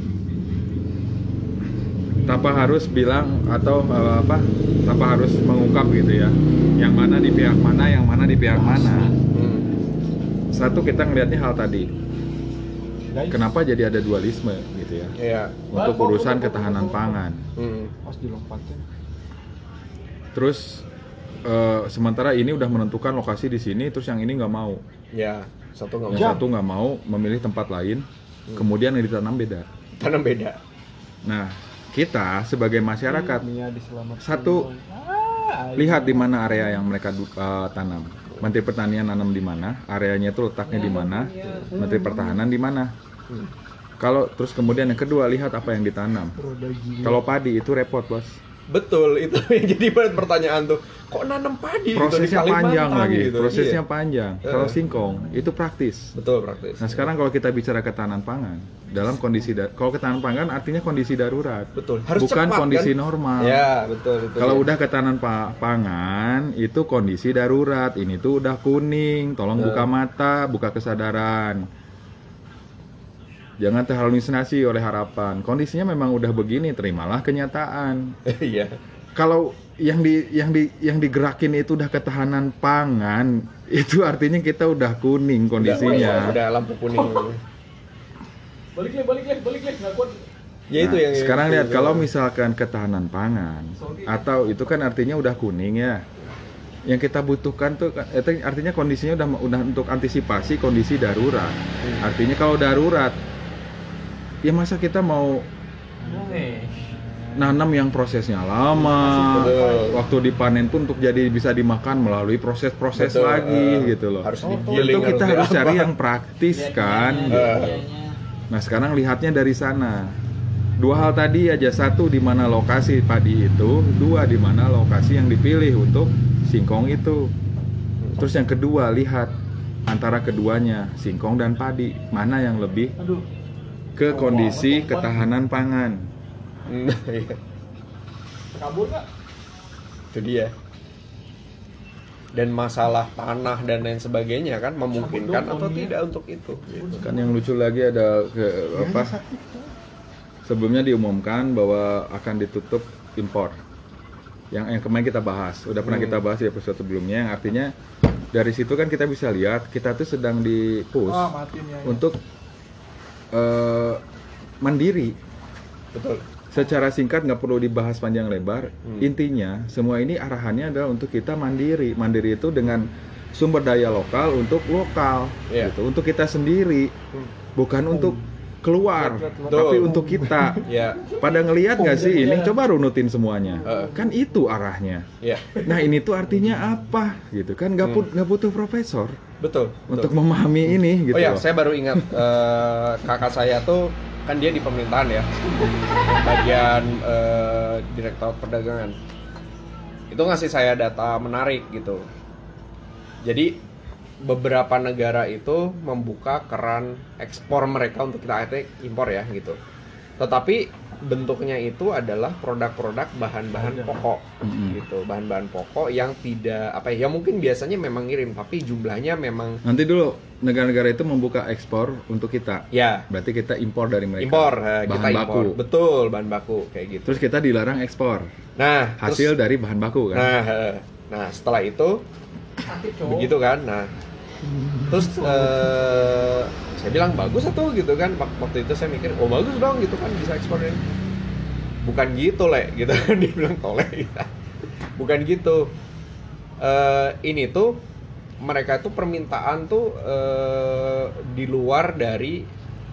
Speaker 4: Tanpa harus bilang atau eh, apa? Tanpa harus mengungkap gitu ya. Yang mana di pihak mana, yang mana di pihak mana.
Speaker 1: Hmm.
Speaker 4: Satu kita ngelihatnya hal tadi.
Speaker 2: Guys,
Speaker 4: Kenapa jadi ada dualisme gitu ya?
Speaker 1: Iya.
Speaker 4: Untuk urusan ketahanan pangan.
Speaker 1: Hmm.
Speaker 2: pas dilompatin.
Speaker 4: Terus eh, sementara ini udah menentukan lokasi di sini, terus yang ini nggak mau.
Speaker 1: Ya, satu nggak
Speaker 4: Yang
Speaker 1: mau.
Speaker 4: satu nggak mau memilih tempat lain, kemudian yang ditanam beda.
Speaker 1: Tanam beda.
Speaker 4: Nah, kita sebagai masyarakat
Speaker 2: Mia diselamatkan.
Speaker 4: Satu,
Speaker 2: Ah,
Speaker 4: lihat di mana area yang mereka du- eh, tanam. Menteri Pertanian nanam di mana, areanya itu letaknya di mana, Menteri Pertahanan di mana. Kalau terus kemudian yang kedua lihat apa yang ditanam.
Speaker 2: roda gila.
Speaker 4: Kalau padi itu repot bos,
Speaker 1: Betul, itu yang jadi pertanyaan tuh. Kok nanam padi gitu di
Speaker 4: Prosesnya
Speaker 1: Kalimantan
Speaker 4: panjang lagi,
Speaker 1: gitu?
Speaker 4: prosesnya
Speaker 1: Iya.
Speaker 4: panjang.
Speaker 1: Heeh.
Speaker 4: Kalau singkong itu praktis.
Speaker 1: Betul, praktis.
Speaker 4: Nah sekarang kalau kita bicara ketahanan pangan, dalam kondisi da- kalau ketahanan pangan artinya kondisi darurat,
Speaker 1: Betul. Harus
Speaker 4: bukan
Speaker 1: cepat,
Speaker 4: kondisi
Speaker 1: kan?
Speaker 4: normal.
Speaker 1: Ya, betul, betul.
Speaker 4: Kalau
Speaker 1: ya.
Speaker 4: udah ketahanan pa- pangan itu kondisi darurat, ini tuh udah kuning, tolong
Speaker 1: Nah.
Speaker 4: buka mata, buka kesadaran. Jangan terhalusinasi oleh harapan. Kondisinya memang udah begini, terimalah kenyataan.
Speaker 1: Iya.
Speaker 4: Kalau yang di yang di yang digerakin itu udah ketahanan pangan, itu artinya kita udah kuning kondisinya.
Speaker 1: Udah, udah lampu kuning.
Speaker 2: Balik leh, balik leh, balik leh, nggak kuat.
Speaker 1: Ya itu
Speaker 4: Nah,
Speaker 1: yang
Speaker 4: sekarang
Speaker 1: itu,
Speaker 4: lihat
Speaker 1: itu.
Speaker 4: kalau misalkan ketahanan pangan atau itu kan artinya udah kuning ya. Yang kita butuhkan tuh itu artinya kondisinya udah udah untuk antisipasi kondisi darurat. Artinya kalau darurat ya masa kita mau nanam yang prosesnya lama,
Speaker 1: Betul.
Speaker 4: waktu dipanen pun untuk jadi bisa dimakan melalui proses-proses
Speaker 1: Betul,
Speaker 4: lagi
Speaker 1: eh,
Speaker 4: gitu loh.
Speaker 1: harus
Speaker 4: Tentu
Speaker 1: digiling,
Speaker 4: kita
Speaker 1: harus
Speaker 4: harus
Speaker 1: diapa.
Speaker 4: cari yang praktis kan. gitu.
Speaker 1: Eh,
Speaker 4: Nah sekarang lihatnya dari sana. Dua hal tadi aja, satu di mana lokasi padi itu, dua di mana lokasi yang dipilih untuk singkong itu. Terus yang kedua lihat antara keduanya singkong dan padi mana yang lebih ke kondisi ketahanan pangan.
Speaker 1: Nah, iya.
Speaker 2: Kabur nggak?
Speaker 1: Itu dia. Dan masalah tanah dan lain sebagainya kan memungkinkan atau tidak untuk itu. Gitu.
Speaker 4: Kan yang lucu lagi ada ke apa? Sebelumnya diumumkan bahwa akan ditutup impor. Yang yang kemarin kita bahas, udah pernah
Speaker 1: Hmm.
Speaker 4: kita bahas di episode sebelumnya, yang artinya dari situ kan kita bisa lihat kita tuh sedang di-push
Speaker 2: Ah, matiin ya. ya.
Speaker 4: untuk eh, mandiri.
Speaker 1: Betul.
Speaker 4: Secara singkat nggak perlu dibahas panjang lebar.
Speaker 1: Hmm.
Speaker 4: Intinya semua ini arahannya adalah untuk kita mandiri. Mandiri itu dengan sumber daya lokal untuk lokal,
Speaker 1: Iya.
Speaker 4: gitu. Untuk kita sendiri,
Speaker 1: Hmm.
Speaker 4: bukan untuk keluar,
Speaker 1: Betul.
Speaker 4: tapi untuk kita.
Speaker 1: Ya,
Speaker 4: Pada ngelihat nggak sih ini? Coba runutin semuanya.
Speaker 1: Heeh.
Speaker 4: Kan itu arahnya.
Speaker 1: ya,
Speaker 4: Nah ini tuh artinya apa? Gitu kan? Nggak put- nggak butuh profesor
Speaker 1: betul.
Speaker 4: untuk
Speaker 1: betul.
Speaker 4: memahami ini. Gitu
Speaker 1: Oh ya,
Speaker 4: loh.
Speaker 1: saya baru ingat eh, kakak saya tuh kan dia di pemerintahan ya, bagian eh, Direktorat Perdagangan. Itu ngasih saya data menarik gitu. Jadi beberapa negara itu membuka keran ekspor mereka untuk kita etik impor ya gitu. Tetapi bentuknya itu adalah produk-produk bahan-bahan pokok
Speaker 4: Mm-mm.
Speaker 1: gitu, bahan-bahan pokok yang tidak apa ya, mungkin biasanya memang ngirim tapi jumlahnya memang
Speaker 4: Nanti dulu negara-negara itu membuka ekspor untuk kita.
Speaker 1: ya
Speaker 4: Berarti kita impor dari mereka.
Speaker 1: impor, eh, kita
Speaker 4: bahan
Speaker 1: impor.
Speaker 4: baku.
Speaker 1: Betul, bahan baku kayak gitu.
Speaker 4: Terus kita dilarang ekspor
Speaker 1: Nah,
Speaker 4: hasil
Speaker 1: terus,
Speaker 4: dari bahan baku kan.
Speaker 1: nah, eh, nah setelah itu
Speaker 2: Aktif, cowok.
Speaker 1: begitu kan. Nah, terus eh, saya bilang bagus atau gitu kan. Wak- Waktu itu saya mikir, oh bagus dong gitu kan bisa ekspor ini. Bukan gitu le, gitu kan dia bilang toleh. Gitu. Bukan gitu. Eh, ini tuh mereka tuh permintaan tuh eh, di luar dari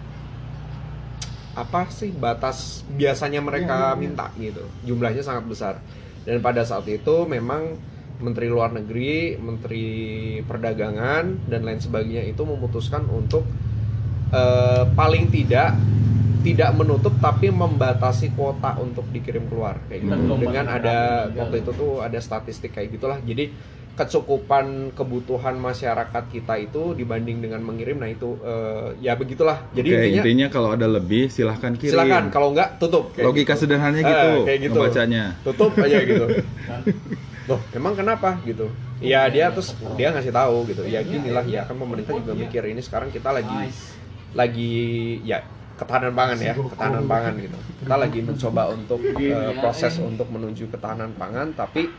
Speaker 1: apa sih batas biasanya mereka minta gitu. Jumlahnya sangat besar. Dan pada saat itu memang Menteri Luar Negeri, Menteri Perdagangan dan lain sebagainya itu memutuskan untuk eh, paling tidak tidak menutup tapi membatasi kuota untuk dikirim keluar kayak gitu.
Speaker 2: Dan lomba
Speaker 1: Dengan
Speaker 2: yang
Speaker 1: ada
Speaker 2: ramai
Speaker 1: waktu itu tuh ada statistik kayak gitulah. Jadi kecukupan kebutuhan masyarakat kita itu dibanding dengan mengirim, nah itu eh, ya begitulah. Jadi
Speaker 4: Oke,
Speaker 1: intinya
Speaker 4: intinya kalau ada lebih silahkan kirim.
Speaker 1: silakan, kalau enggak tutup. Kayak
Speaker 4: Logika
Speaker 1: gitu.
Speaker 4: sederhananya
Speaker 1: Eh,
Speaker 4: gitu,
Speaker 1: kayak gitu.
Speaker 4: ngebacanya.
Speaker 1: Tutup aja gitu. Loh, emang kenapa gitu? Ya dia terus dia ngasih tahu gitu. Ya ginilah ya, kan pemerintah juga mikir ini sekarang kita lagi lagi ya ketahanan pangan ya, ketahanan pangan gitu. Kita lagi mencoba untuk eh, proses untuk menuju ketahanan pangan, tapi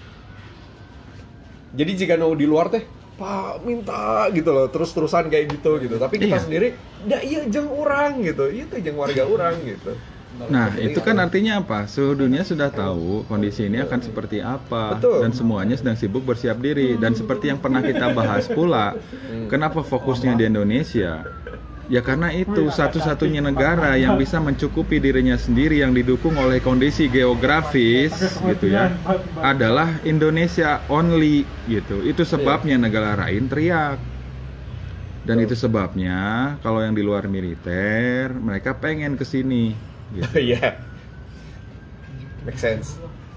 Speaker 1: jadi jika mau di luar teh Pak minta gitu loh, terus-terusan kayak gitu gitu. Tapi kita
Speaker 4: Iya.
Speaker 1: sendiri, dah iya jeng orang gitu, itu jeng warga orang gitu.
Speaker 4: Nah, itu kan artinya apa? Seluruh dunia sudah tahu kondisi ini akan seperti apa.
Speaker 1: Betul.
Speaker 4: Dan semuanya sedang sibuk bersiap diri. Dan seperti yang pernah kita bahas pula, kenapa fokusnya di Indonesia? Ya karena itu satu-satunya negara yang bisa mencukupi dirinya sendiri yang didukung oleh kondisi geografis gitu ya, adalah Indonesia only gitu. Itu sebabnya negara lain teriak. Dan itu sebabnya kalau yang di luar militer mereka pengen ke sini gitu.
Speaker 1: Iya. Make sense.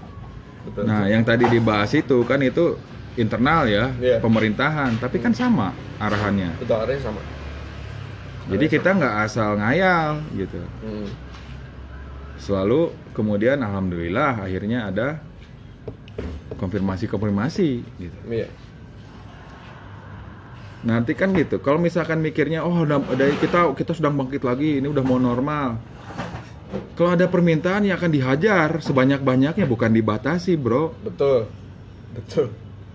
Speaker 1: betul.
Speaker 4: Nah, yang tadi dibahas itu kan itu internal ya,
Speaker 1: Iya.
Speaker 4: pemerintahan, tapi kan sama arahannya.
Speaker 1: Betul, arahnya sama.
Speaker 4: Jadi kita nggak asal ngayal gitu.
Speaker 1: Hmm.
Speaker 4: Selalu kemudian alhamdulillah akhirnya ada konfirmasi-konfirmasi gitu.
Speaker 1: Iya.
Speaker 4: Nanti kan gitu. Kalau misalkan mikirnya oh udah, udah kita kita sedang bangkit lagi, ini udah mau normal. Kalau ada permintaan ya akan dihajar sebanyak-banyaknya, bukan dibatasi, Bro.
Speaker 1: Betul. Betul.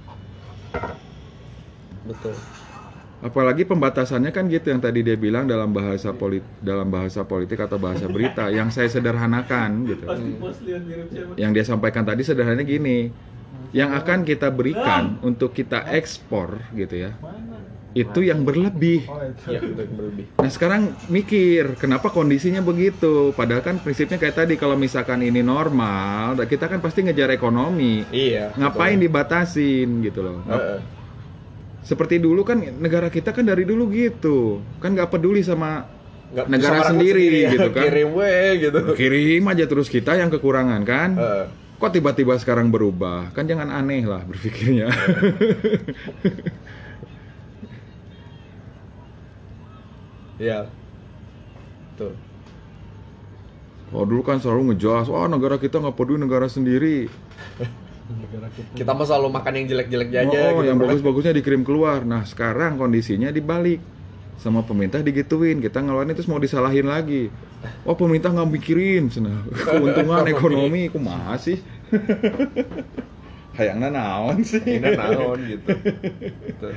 Speaker 1: Betul.
Speaker 4: Apalagi pembatasannya kan gitu yang tadi dia bilang dalam bahasa politik dalam bahasa politik atau bahasa berita yang saya sederhanakan gitu.
Speaker 2: Pasti bos lihat mirip siapa.
Speaker 4: Yang dia sampaikan tadi sederhananya gini. Yang akan kita berikan untuk kita ekspor gitu ya. Itu yang berlebih.
Speaker 1: Iya, betul, berlebih.
Speaker 4: Nah sekarang mikir kenapa kondisinya begitu. Padahal kan prinsipnya kayak tadi kalau misalkan ini normal, kita kan pasti ngejar ekonomi.
Speaker 1: Iya.
Speaker 4: Ngapain
Speaker 1: betul.
Speaker 4: dibatasin gitu loh.
Speaker 1: Heeh.
Speaker 4: Seperti dulu kan negara kita kan dari dulu gitu. Kan nggak peduli sama
Speaker 1: Nggak
Speaker 4: negara
Speaker 1: bisa
Speaker 4: sendiri
Speaker 1: ya,
Speaker 4: gitu kan.
Speaker 1: Kirim we gitu.
Speaker 4: Kirim aja terus kita yang kekurangan kan.
Speaker 1: Heeh.
Speaker 4: Kok tiba-tiba sekarang berubah? Kan jangan aneh lah berpikirnya.
Speaker 1: Iya. Betul.
Speaker 4: Kalau dulu kan selalu ngejelas, wah negara kita nggak peduli negara sendiri.
Speaker 1: Kita mah selalu makan yang jelek-jeleknya aja
Speaker 4: Oh,
Speaker 1: gitu.
Speaker 4: yang bagus-bagusnya dikirim keluar. Nah sekarang kondisinya dibalik. Sama pemerintah digituin, kita ngeluarin terus mau disalahin lagi. Oh pemerintah nggak mikirin, senang. Keuntungan ekonomi, kumaha sih? Hayangna naon sih?
Speaker 1: Ini naon gitu. Betul.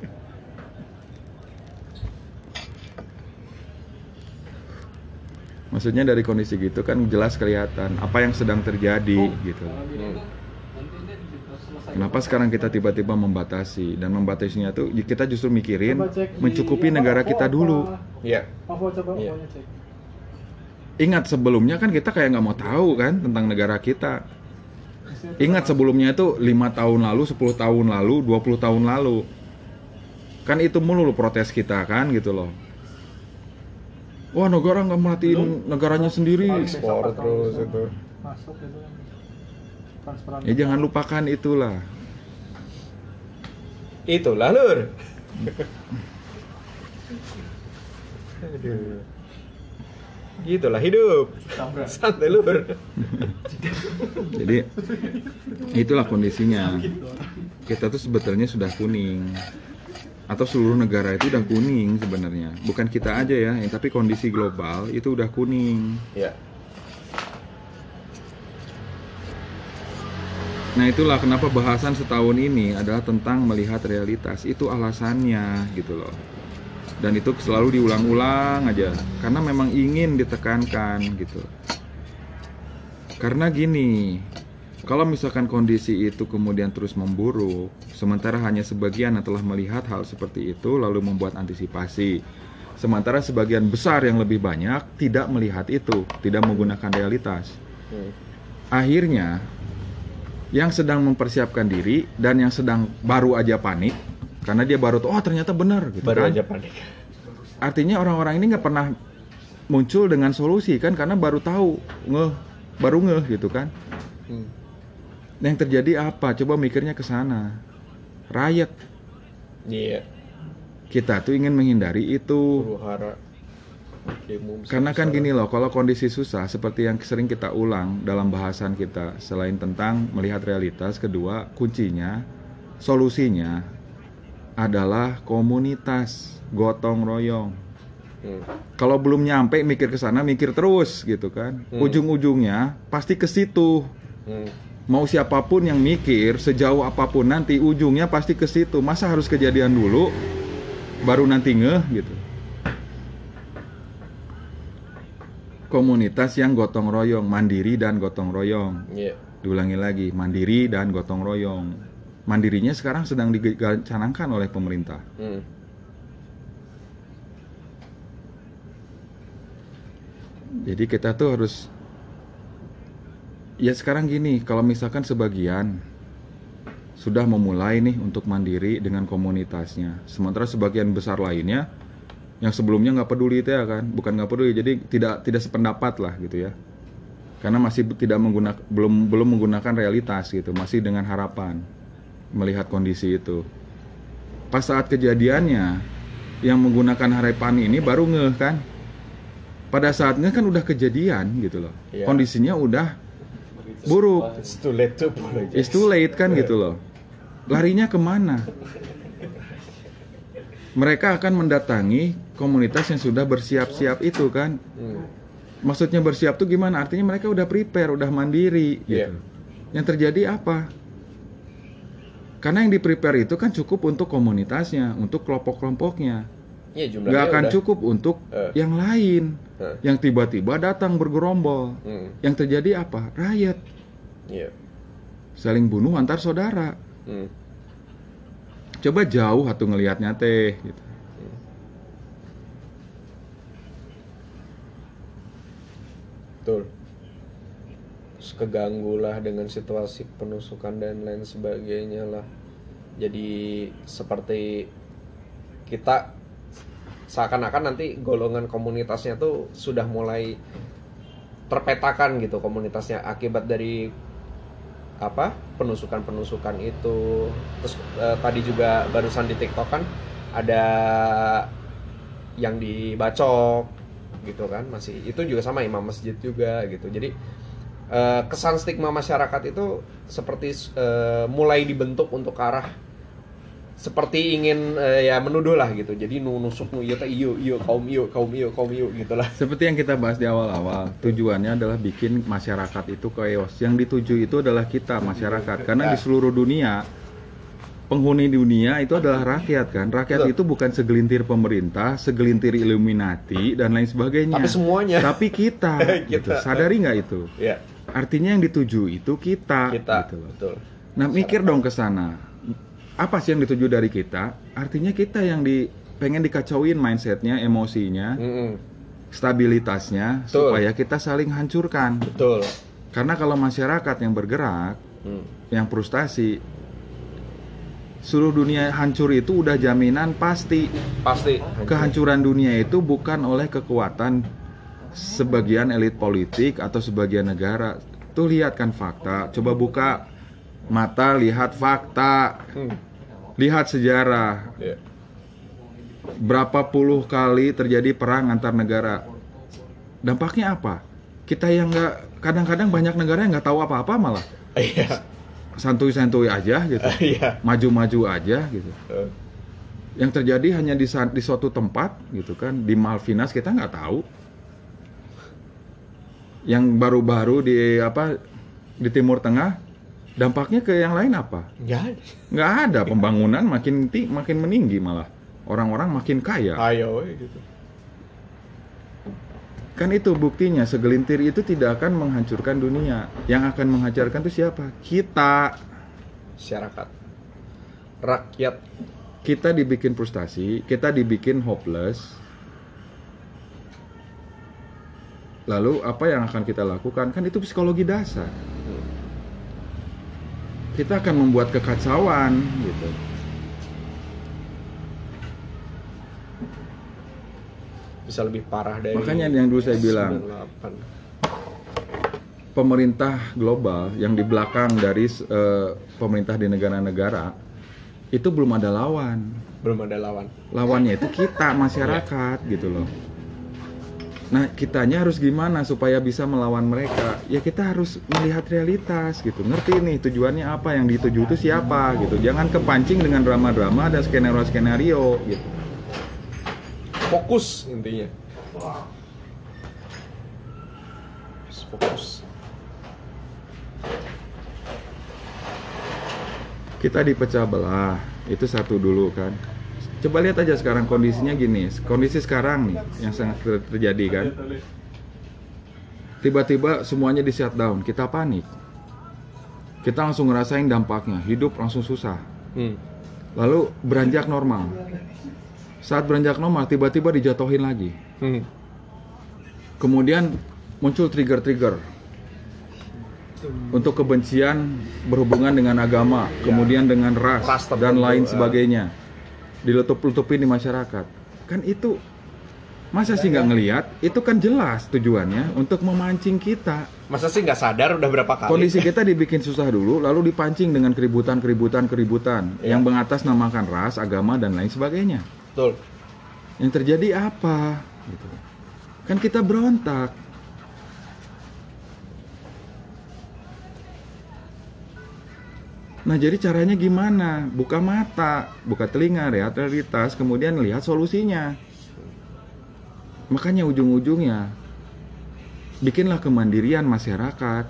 Speaker 4: Maksudnya dari kondisi gitu kan jelas kelihatan apa yang sedang terjadi gitu.
Speaker 1: Hmm.
Speaker 4: Kenapa sekarang kita tiba-tiba membatasi dan membatasinya tuh kita justru mikirin mencukupi negara kita dulu.
Speaker 1: Iya.
Speaker 2: Apa coba
Speaker 1: Iya.
Speaker 2: pokoknya cek.
Speaker 4: Ingat sebelumnya kan kita kayak nggak mau tahu kan tentang negara kita. Ingat sebelumnya itu lima tahun lalu, sepuluh tahun lalu, dua puluh tahun lalu. Kan itu mulu protes kita kan gitu loh. Wah negara nggak merhatiin negaranya sendiri.
Speaker 1: Ekspor terus itu.
Speaker 2: Masuk itu kan. Transparan.
Speaker 4: Ya jangan lupakan itulah.
Speaker 1: Itulah lur. Aduh. Gitulah hidup. Santai lur.
Speaker 4: Jadi itulah kondisinya. Kita tuh sebetulnya sudah kuning. Atau seluruh negara itu udah kuning sebenarnya. Bukan kita aja ya, tapi kondisi global itu udah kuning.
Speaker 1: Ya.
Speaker 4: Nah itulah kenapa bahasan setahun ini adalah tentang melihat realitas. Itu alasannya gitu loh. Dan itu selalu diulang-ulang aja. Karena memang ingin ditekankan gitu. Karena gini, kalau misalkan kondisi itu kemudian terus memburuk, sementara hanya sebagian yang telah melihat hal seperti itu lalu membuat antisipasi. Sementara sebagian besar yang lebih banyak tidak melihat itu, tidak menggunakan realitas.
Speaker 1: Hmm.
Speaker 4: Akhirnya yang sedang mempersiapkan diri dan yang sedang baru aja panik karena dia baru tuh oh ternyata benar gitu
Speaker 1: Baru
Speaker 4: kan.
Speaker 1: aja panik.
Speaker 4: Artinya orang-orang ini nggak pernah muncul dengan solusi kan karena baru tahu ngeh baru ngeh gitu kan.
Speaker 1: Hmm.
Speaker 4: Yang terjadi apa? Coba mikirnya ke sana. Riot.
Speaker 1: Iya.
Speaker 4: Kita tuh ingin menghindari itu.
Speaker 1: Huru-hara. Demo
Speaker 4: Karena kan
Speaker 1: besar-besaran.
Speaker 4: gini loh, kalau kondisi susah seperti yang sering kita ulang dalam bahasan kita, selain tentang melihat realitas, kedua kuncinya, solusinya adalah komunitas, gotong royong.
Speaker 1: Hmm.
Speaker 4: Kalau belum nyampe mikir ke sana, mikir terus gitu kan.
Speaker 1: Hmm.
Speaker 4: Ujung-ujungnya pasti ke situ.
Speaker 1: Hmm.
Speaker 4: Mau siapapun yang mikir, sejauh apapun nanti ujungnya pasti ke situ. Masa harus kejadian dulu baru nanti ngeh gitu. Komunitas yang gotong royong, mandiri dan gotong royong.
Speaker 1: Iya.
Speaker 4: Diulangi lagi, mandiri dan gotong royong. Mandirinya sekarang sedang dicanangkan oleh pemerintah.
Speaker 1: Hmm.
Speaker 4: Jadi kita tuh harus, ya sekarang gini, kalau misalkan sebagian sudah memulai nih untuk mandiri dengan komunitasnya, sementara sebagian besar lainnya yang sebelumnya nggak peduli itu ya kan, bukan nggak peduli, jadi tidak tidak sependapat lah gitu ya. karena masih tidak menggunakan belum belum menggunakan realitas gitu, masih dengan harapan melihat kondisi itu. Pas saat kejadiannya yang menggunakan harapan ini baru ngeh kan. Pada saat ngeh kan udah kejadian gitu loh.
Speaker 1: Iya.
Speaker 4: Kondisinya udah buruk.
Speaker 1: It's too late to apologize.
Speaker 4: It's too late kan gitu loh. Larinya kemana? Mereka akan mendatangi komunitas yang sudah bersiap-siap itu kan.
Speaker 1: Hmm.
Speaker 4: Maksudnya bersiap tuh gimana? Artinya mereka udah prepare, udah mandiri gitu.
Speaker 1: Iya.
Speaker 4: Yang terjadi apa? Karena yang di prepare itu kan cukup untuk komunitasnya, untuk kelompok-kelompoknya.
Speaker 1: Iya, jumlahnya
Speaker 4: Nggak akan
Speaker 1: udah-
Speaker 4: cukup untuk
Speaker 1: Eh.
Speaker 4: yang lain.
Speaker 1: Eh.
Speaker 4: Yang tiba-tiba datang bergerombol.
Speaker 1: Hmm.
Speaker 4: Yang terjadi apa? Riot.
Speaker 1: Iya.
Speaker 4: Saling bunuh antar saudara.
Speaker 1: Hmm.
Speaker 4: Coba jauh atuh ngelihatnya teh gitu.
Speaker 1: Betul. Terus keganggu lah dengan situasi penusukan dan lain sebagainya lah. Jadi seperti kita seakan-akan nanti golongan komunitasnya tuh sudah mulai terpetakan gitu komunitasnya akibat dari apa penusukan-penusukan itu. Terus eh, tadi juga barusan di TikTok kan ada yang dibacok gitu kan, masih itu juga sama imam masjid juga gitu. Jadi eh, kesan stigma masyarakat itu seperti eh, mulai dibentuk untuk ke arah seperti ingin eh, ya menuduh lah gitu. Jadi nu nusuk nu ieu teh ieu ieu kaum ieu kaum ieu kaum ieu gitulah.
Speaker 4: Seperti yang kita bahas di awal-awal, tujuannya adalah bikin masyarakat itu chaos. Yang dituju itu adalah kita, masyarakat. Karena di seluruh dunia, penghuni dunia itu adalah rakyat kan. Rakyat
Speaker 1: Betul.
Speaker 4: itu bukan segelintir pemerintah, segelintir Illuminati, dan lain sebagainya.
Speaker 1: Tapi semuanya.
Speaker 4: Tapi kita. gitu.
Speaker 1: Kita.
Speaker 4: Sadari nggak itu?
Speaker 1: Ya,
Speaker 4: Artinya yang dituju itu kita.
Speaker 1: kita
Speaker 4: gitu loh.
Speaker 1: betul.
Speaker 4: Nah, mikir dong ke sana. Apa sih yang dituju dari kita? Artinya kita yang di pengen dikacauin mindsetnya, emosinya,
Speaker 1: Mm-mm.
Speaker 4: stabilitasnya,
Speaker 1: Betul.
Speaker 4: supaya kita saling hancurkan.
Speaker 1: Betul.
Speaker 4: Karena kalau masyarakat yang bergerak,
Speaker 1: Hmm.
Speaker 4: yang frustasi, seluruh dunia hancur itu udah jaminan pasti.
Speaker 1: Pasti
Speaker 4: Kehancuran dunia itu bukan oleh kekuatan sebagian elit politik atau sebagian negara. Tuh lihat kan fakta. Coba buka mata, lihat fakta,
Speaker 1: Hmm.
Speaker 4: lihat sejarah.
Speaker 1: Ya.
Speaker 4: Berapa puluh kali terjadi perang antar negara. Dampaknya apa? Kita yang nggak, kadang-kadang banyak negara yang nggak tahu apa-apa malah
Speaker 1: Iya.
Speaker 4: santuy-santuy aja gitu,
Speaker 1: Iya.
Speaker 4: maju-maju aja gitu.
Speaker 1: Eh,
Speaker 4: Yang terjadi hanya di sa- di suatu tempat gitu kan, di Malvinas kita nggak tahu. Yang baru-baru di apa di Timur Tengah, dampaknya ke yang lain apa?
Speaker 1: nggak ada.
Speaker 4: Nggak ada, pembangunan makin ti- makin meninggi malah, orang-orang makin kaya.
Speaker 1: Ayo we, gitu.
Speaker 4: Kan itu buktinya, segelintir itu tidak akan menghancurkan dunia. Yang akan menghancurkan itu siapa? Kita.
Speaker 1: Masyarakat. Rakyat.
Speaker 4: Kita dibikin frustasi, kita dibikin hopeless. Lalu apa yang akan kita lakukan? Kan itu psikologi dasar. Kita akan membuat kekacauan gitu.
Speaker 1: Bisa lebih parah dari
Speaker 4: Makanya yang dulu saya bilang,
Speaker 1: sembilan puluh delapan.
Speaker 4: pemerintah global yang di belakang dari eh, pemerintah di negara-negara itu belum ada lawan.
Speaker 1: Belum ada lawan.
Speaker 4: Lawannya itu kita, masyarakat gitu loh. Nah, kitanya harus gimana supaya bisa melawan mereka? Ya kita harus melihat realitas gitu. Ngerti nih tujuannya apa, yang dituju itu siapa gitu. Jangan kepancing dengan drama-drama dan skenario-skenario gitu.
Speaker 1: Fokus intinya. Harus fokus.
Speaker 4: Kita dipecah belah, itu satu dulu kan. Coba lihat aja sekarang kondisinya gini, kondisi sekarang nih yang sangat ter- terjadi kan. Tiba-tiba semuanya di shutdown, kita panik. Kita langsung ngerasain dampaknya, hidup langsung susah.
Speaker 1: Hmm.
Speaker 4: Lalu beranjak normal. Saat beranjak normal, tiba-tiba dijatuhin lagi.
Speaker 1: Hmm.
Speaker 4: Kemudian muncul trigger-trigger untuk kebencian berhubungan dengan agama, kemudian dengan ras,
Speaker 1: Ras tertentu,
Speaker 4: dan lain
Speaker 1: eh.
Speaker 4: sebagainya, diletup-letupin di masyarakat. Kan itu Masa sih nggak ngelihat? Itu kan jelas tujuannya untuk memancing kita.
Speaker 1: Masa sih nggak sadar udah berapa kali?
Speaker 4: Kondisi kita dibikin susah dulu, lalu dipancing dengan keributan, keributan, keributan
Speaker 1: Iya.
Speaker 4: yang mengatasnamakan ras, agama dan lain sebagainya.
Speaker 1: Betul.
Speaker 4: Yang terjadi apa? Gitu. Kan kita berontak. Nah, jadi caranya gimana? Buka mata, buka telinga, lihat realitas, kemudian lihat solusinya. Makanya ujung-ujungnya bikinlah kemandirian masyarakat.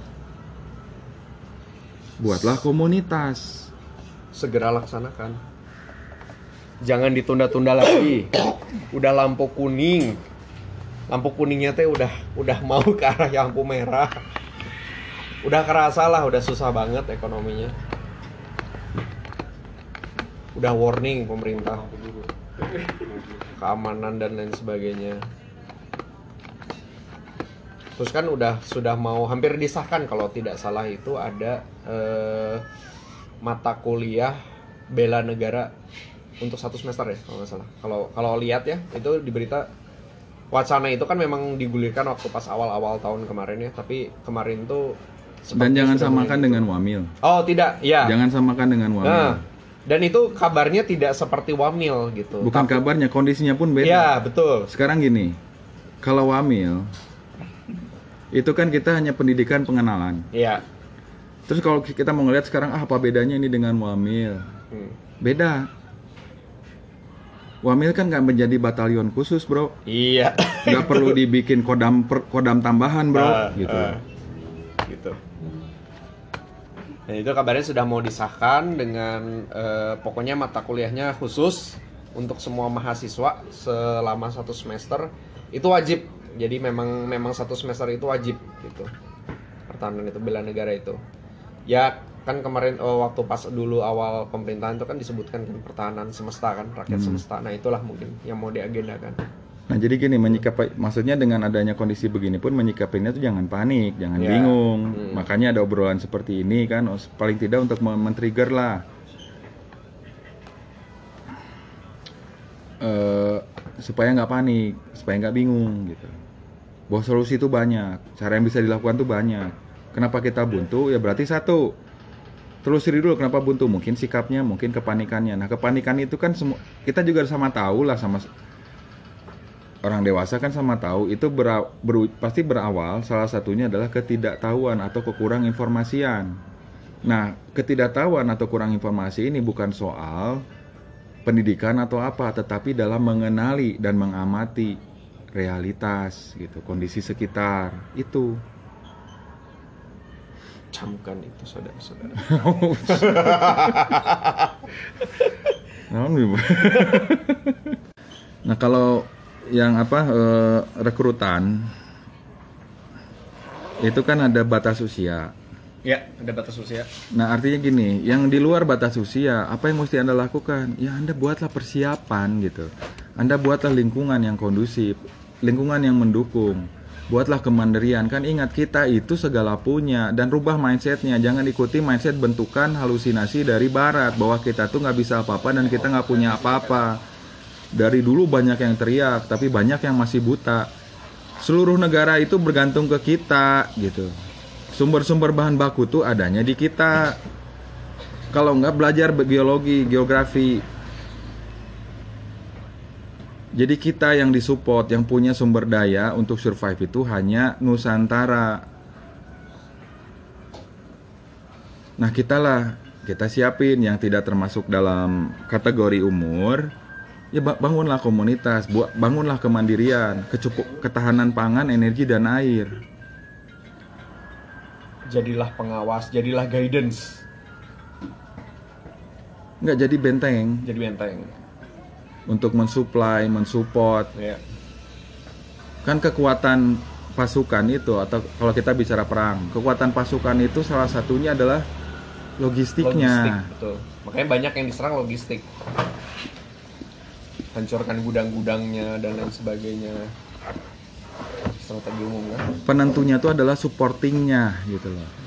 Speaker 4: Buatlah komunitas.
Speaker 1: Segera laksanakan. Jangan ditunda-tunda lagi. Udah lampu kuning. Lampu kuningnya teh udah udah mau ke arah lampu merah. Udah kerasa lah, udah susah banget ekonominya. Udah warning pemerintah. Keamanan dan lain sebagainya. Terus kan udah sudah mau hampir disahkan kalau tidak salah itu ada eh, mata kuliah bela negara untuk satu semester ya kalau nggak salah. Kalau kalau lihat ya itu di berita wacana itu kan memang digulirkan waktu pas awal-awal tahun kemarin ya. Tapi kemarin tuh
Speaker 4: Dan jangan
Speaker 1: sudah
Speaker 4: samakan
Speaker 1: mulai
Speaker 4: dengan
Speaker 1: gitu.
Speaker 4: Wamil.
Speaker 1: Oh tidak, ya.
Speaker 4: Jangan samakan dengan Wamil.
Speaker 1: Nah, dan itu kabarnya tidak seperti Wamil gitu.
Speaker 4: Bukan
Speaker 1: Tapi-
Speaker 4: kabarnya, kondisinya pun beda.
Speaker 1: Ya betul.
Speaker 4: Sekarang gini, kalau Wamil itu kan kita hanya pendidikan pengenalan.
Speaker 1: Iya.
Speaker 4: Terus kalau kita mau ngeliat sekarang ah, apa bedanya ini dengan Wamil?
Speaker 1: Hmm.
Speaker 4: Beda. Wamil kan nggak menjadi batalion khusus, bro.
Speaker 1: Iya.
Speaker 4: Nggak perlu dibikin kodam per- kodam tambahan, bro.
Speaker 1: Ah,
Speaker 4: gitu.
Speaker 1: ah. Gitu. Dan itu kabarnya sudah mau disahkan dengan eh, pokoknya mata kuliahnya khusus untuk semua mahasiswa selama satu semester itu wajib. Jadi memang memang satu semester itu wajib gitu. Pertahanan itu bela negara itu. Ya kan kemarin oh, waktu pas dulu awal pemerintahan itu kan disebutkan kan pertahanan semesta kan, rakyat
Speaker 4: Hmm.
Speaker 1: semesta. Nah, itulah mungkin yang mau diagendakan.
Speaker 4: Nah jadi gini, menyikapi, maksudnya dengan adanya kondisi begini pun menyikapinya tuh jangan panik, jangan
Speaker 1: Ya.
Speaker 4: bingung.
Speaker 1: Hmm.
Speaker 4: Makanya ada obrolan seperti ini kan, oh, paling tidak untuk men- men-trigger lah. Eh, supaya nggak panik, supaya nggak bingung gitu. Bahwa solusi itu banyak, cara yang bisa dilakukan tuh banyak. Kenapa kita buntu? Ya berarti satu, telusuri dulu kenapa buntu. Mungkin sikapnya, mungkin kepanikannya. Nah kepanikan itu kan semua kita juga sama tahu lah, sama orang dewasa kan sama tahu itu bera- beru- pasti berawal salah satunya adalah ketidaktahuan atau kekurang informasian. Nah ketidaktahuan atau kurang informasi ini bukan soal pendidikan atau apa, tetapi dalam mengenali dan mengamati realitas gitu, kondisi sekitar itu.
Speaker 1: Camkan itu saudara-saudara.
Speaker 4: Nah kalau yang apa eh, rekrutan itu kan ada batas usia.
Speaker 1: Ya, ada batas usia.
Speaker 4: Nah artinya gini, yang di luar batas usia apa yang mesti Anda lakukan? Ya Anda buatlah persiapan gitu. Anda buatlah lingkungan yang kondusif, lingkungan yang mendukung. Buatlah kemandirian. Kan ingat kita itu segala punya, dan rubah mindsetnya. Jangan ikuti mindset bentukan halusinasi dari barat bahwa kita tuh nggak bisa apa-apa dan kita nggak punya apa-apa. Dari dulu banyak yang teriak, tapi banyak yang masih buta. Seluruh negara itu bergantung ke kita gitu. Sumber-sumber bahan baku tuh adanya di kita. Kalau nggak belajar geologi, geografi. Jadi kita yang disupport, yang punya sumber daya untuk survive itu hanya Nusantara. Nah kita lah, kita siapin yang tidak termasuk dalam kategori umur. Ya bangunlah komunitas, buat bangunlah kemandirian, kecukup ketahanan pangan, energi dan air.
Speaker 1: Jadilah pengawas, jadilah guidance,
Speaker 4: Nggak jadi benteng
Speaker 1: jadi benteng.
Speaker 4: untuk mensuplai, mensupport.
Speaker 1: Ya.
Speaker 4: Kan kekuatan pasukan itu, atau kalau kita bicara perang, kekuatan pasukan itu salah satunya adalah logistiknya.
Speaker 1: Logistik, betul. Makanya banyak yang diserang logistik. Hancurkan gudang-gudangnya dan lain sebagainya. Strategi umum kan.
Speaker 4: Penentunya itu adalah supportingnya gitu loh.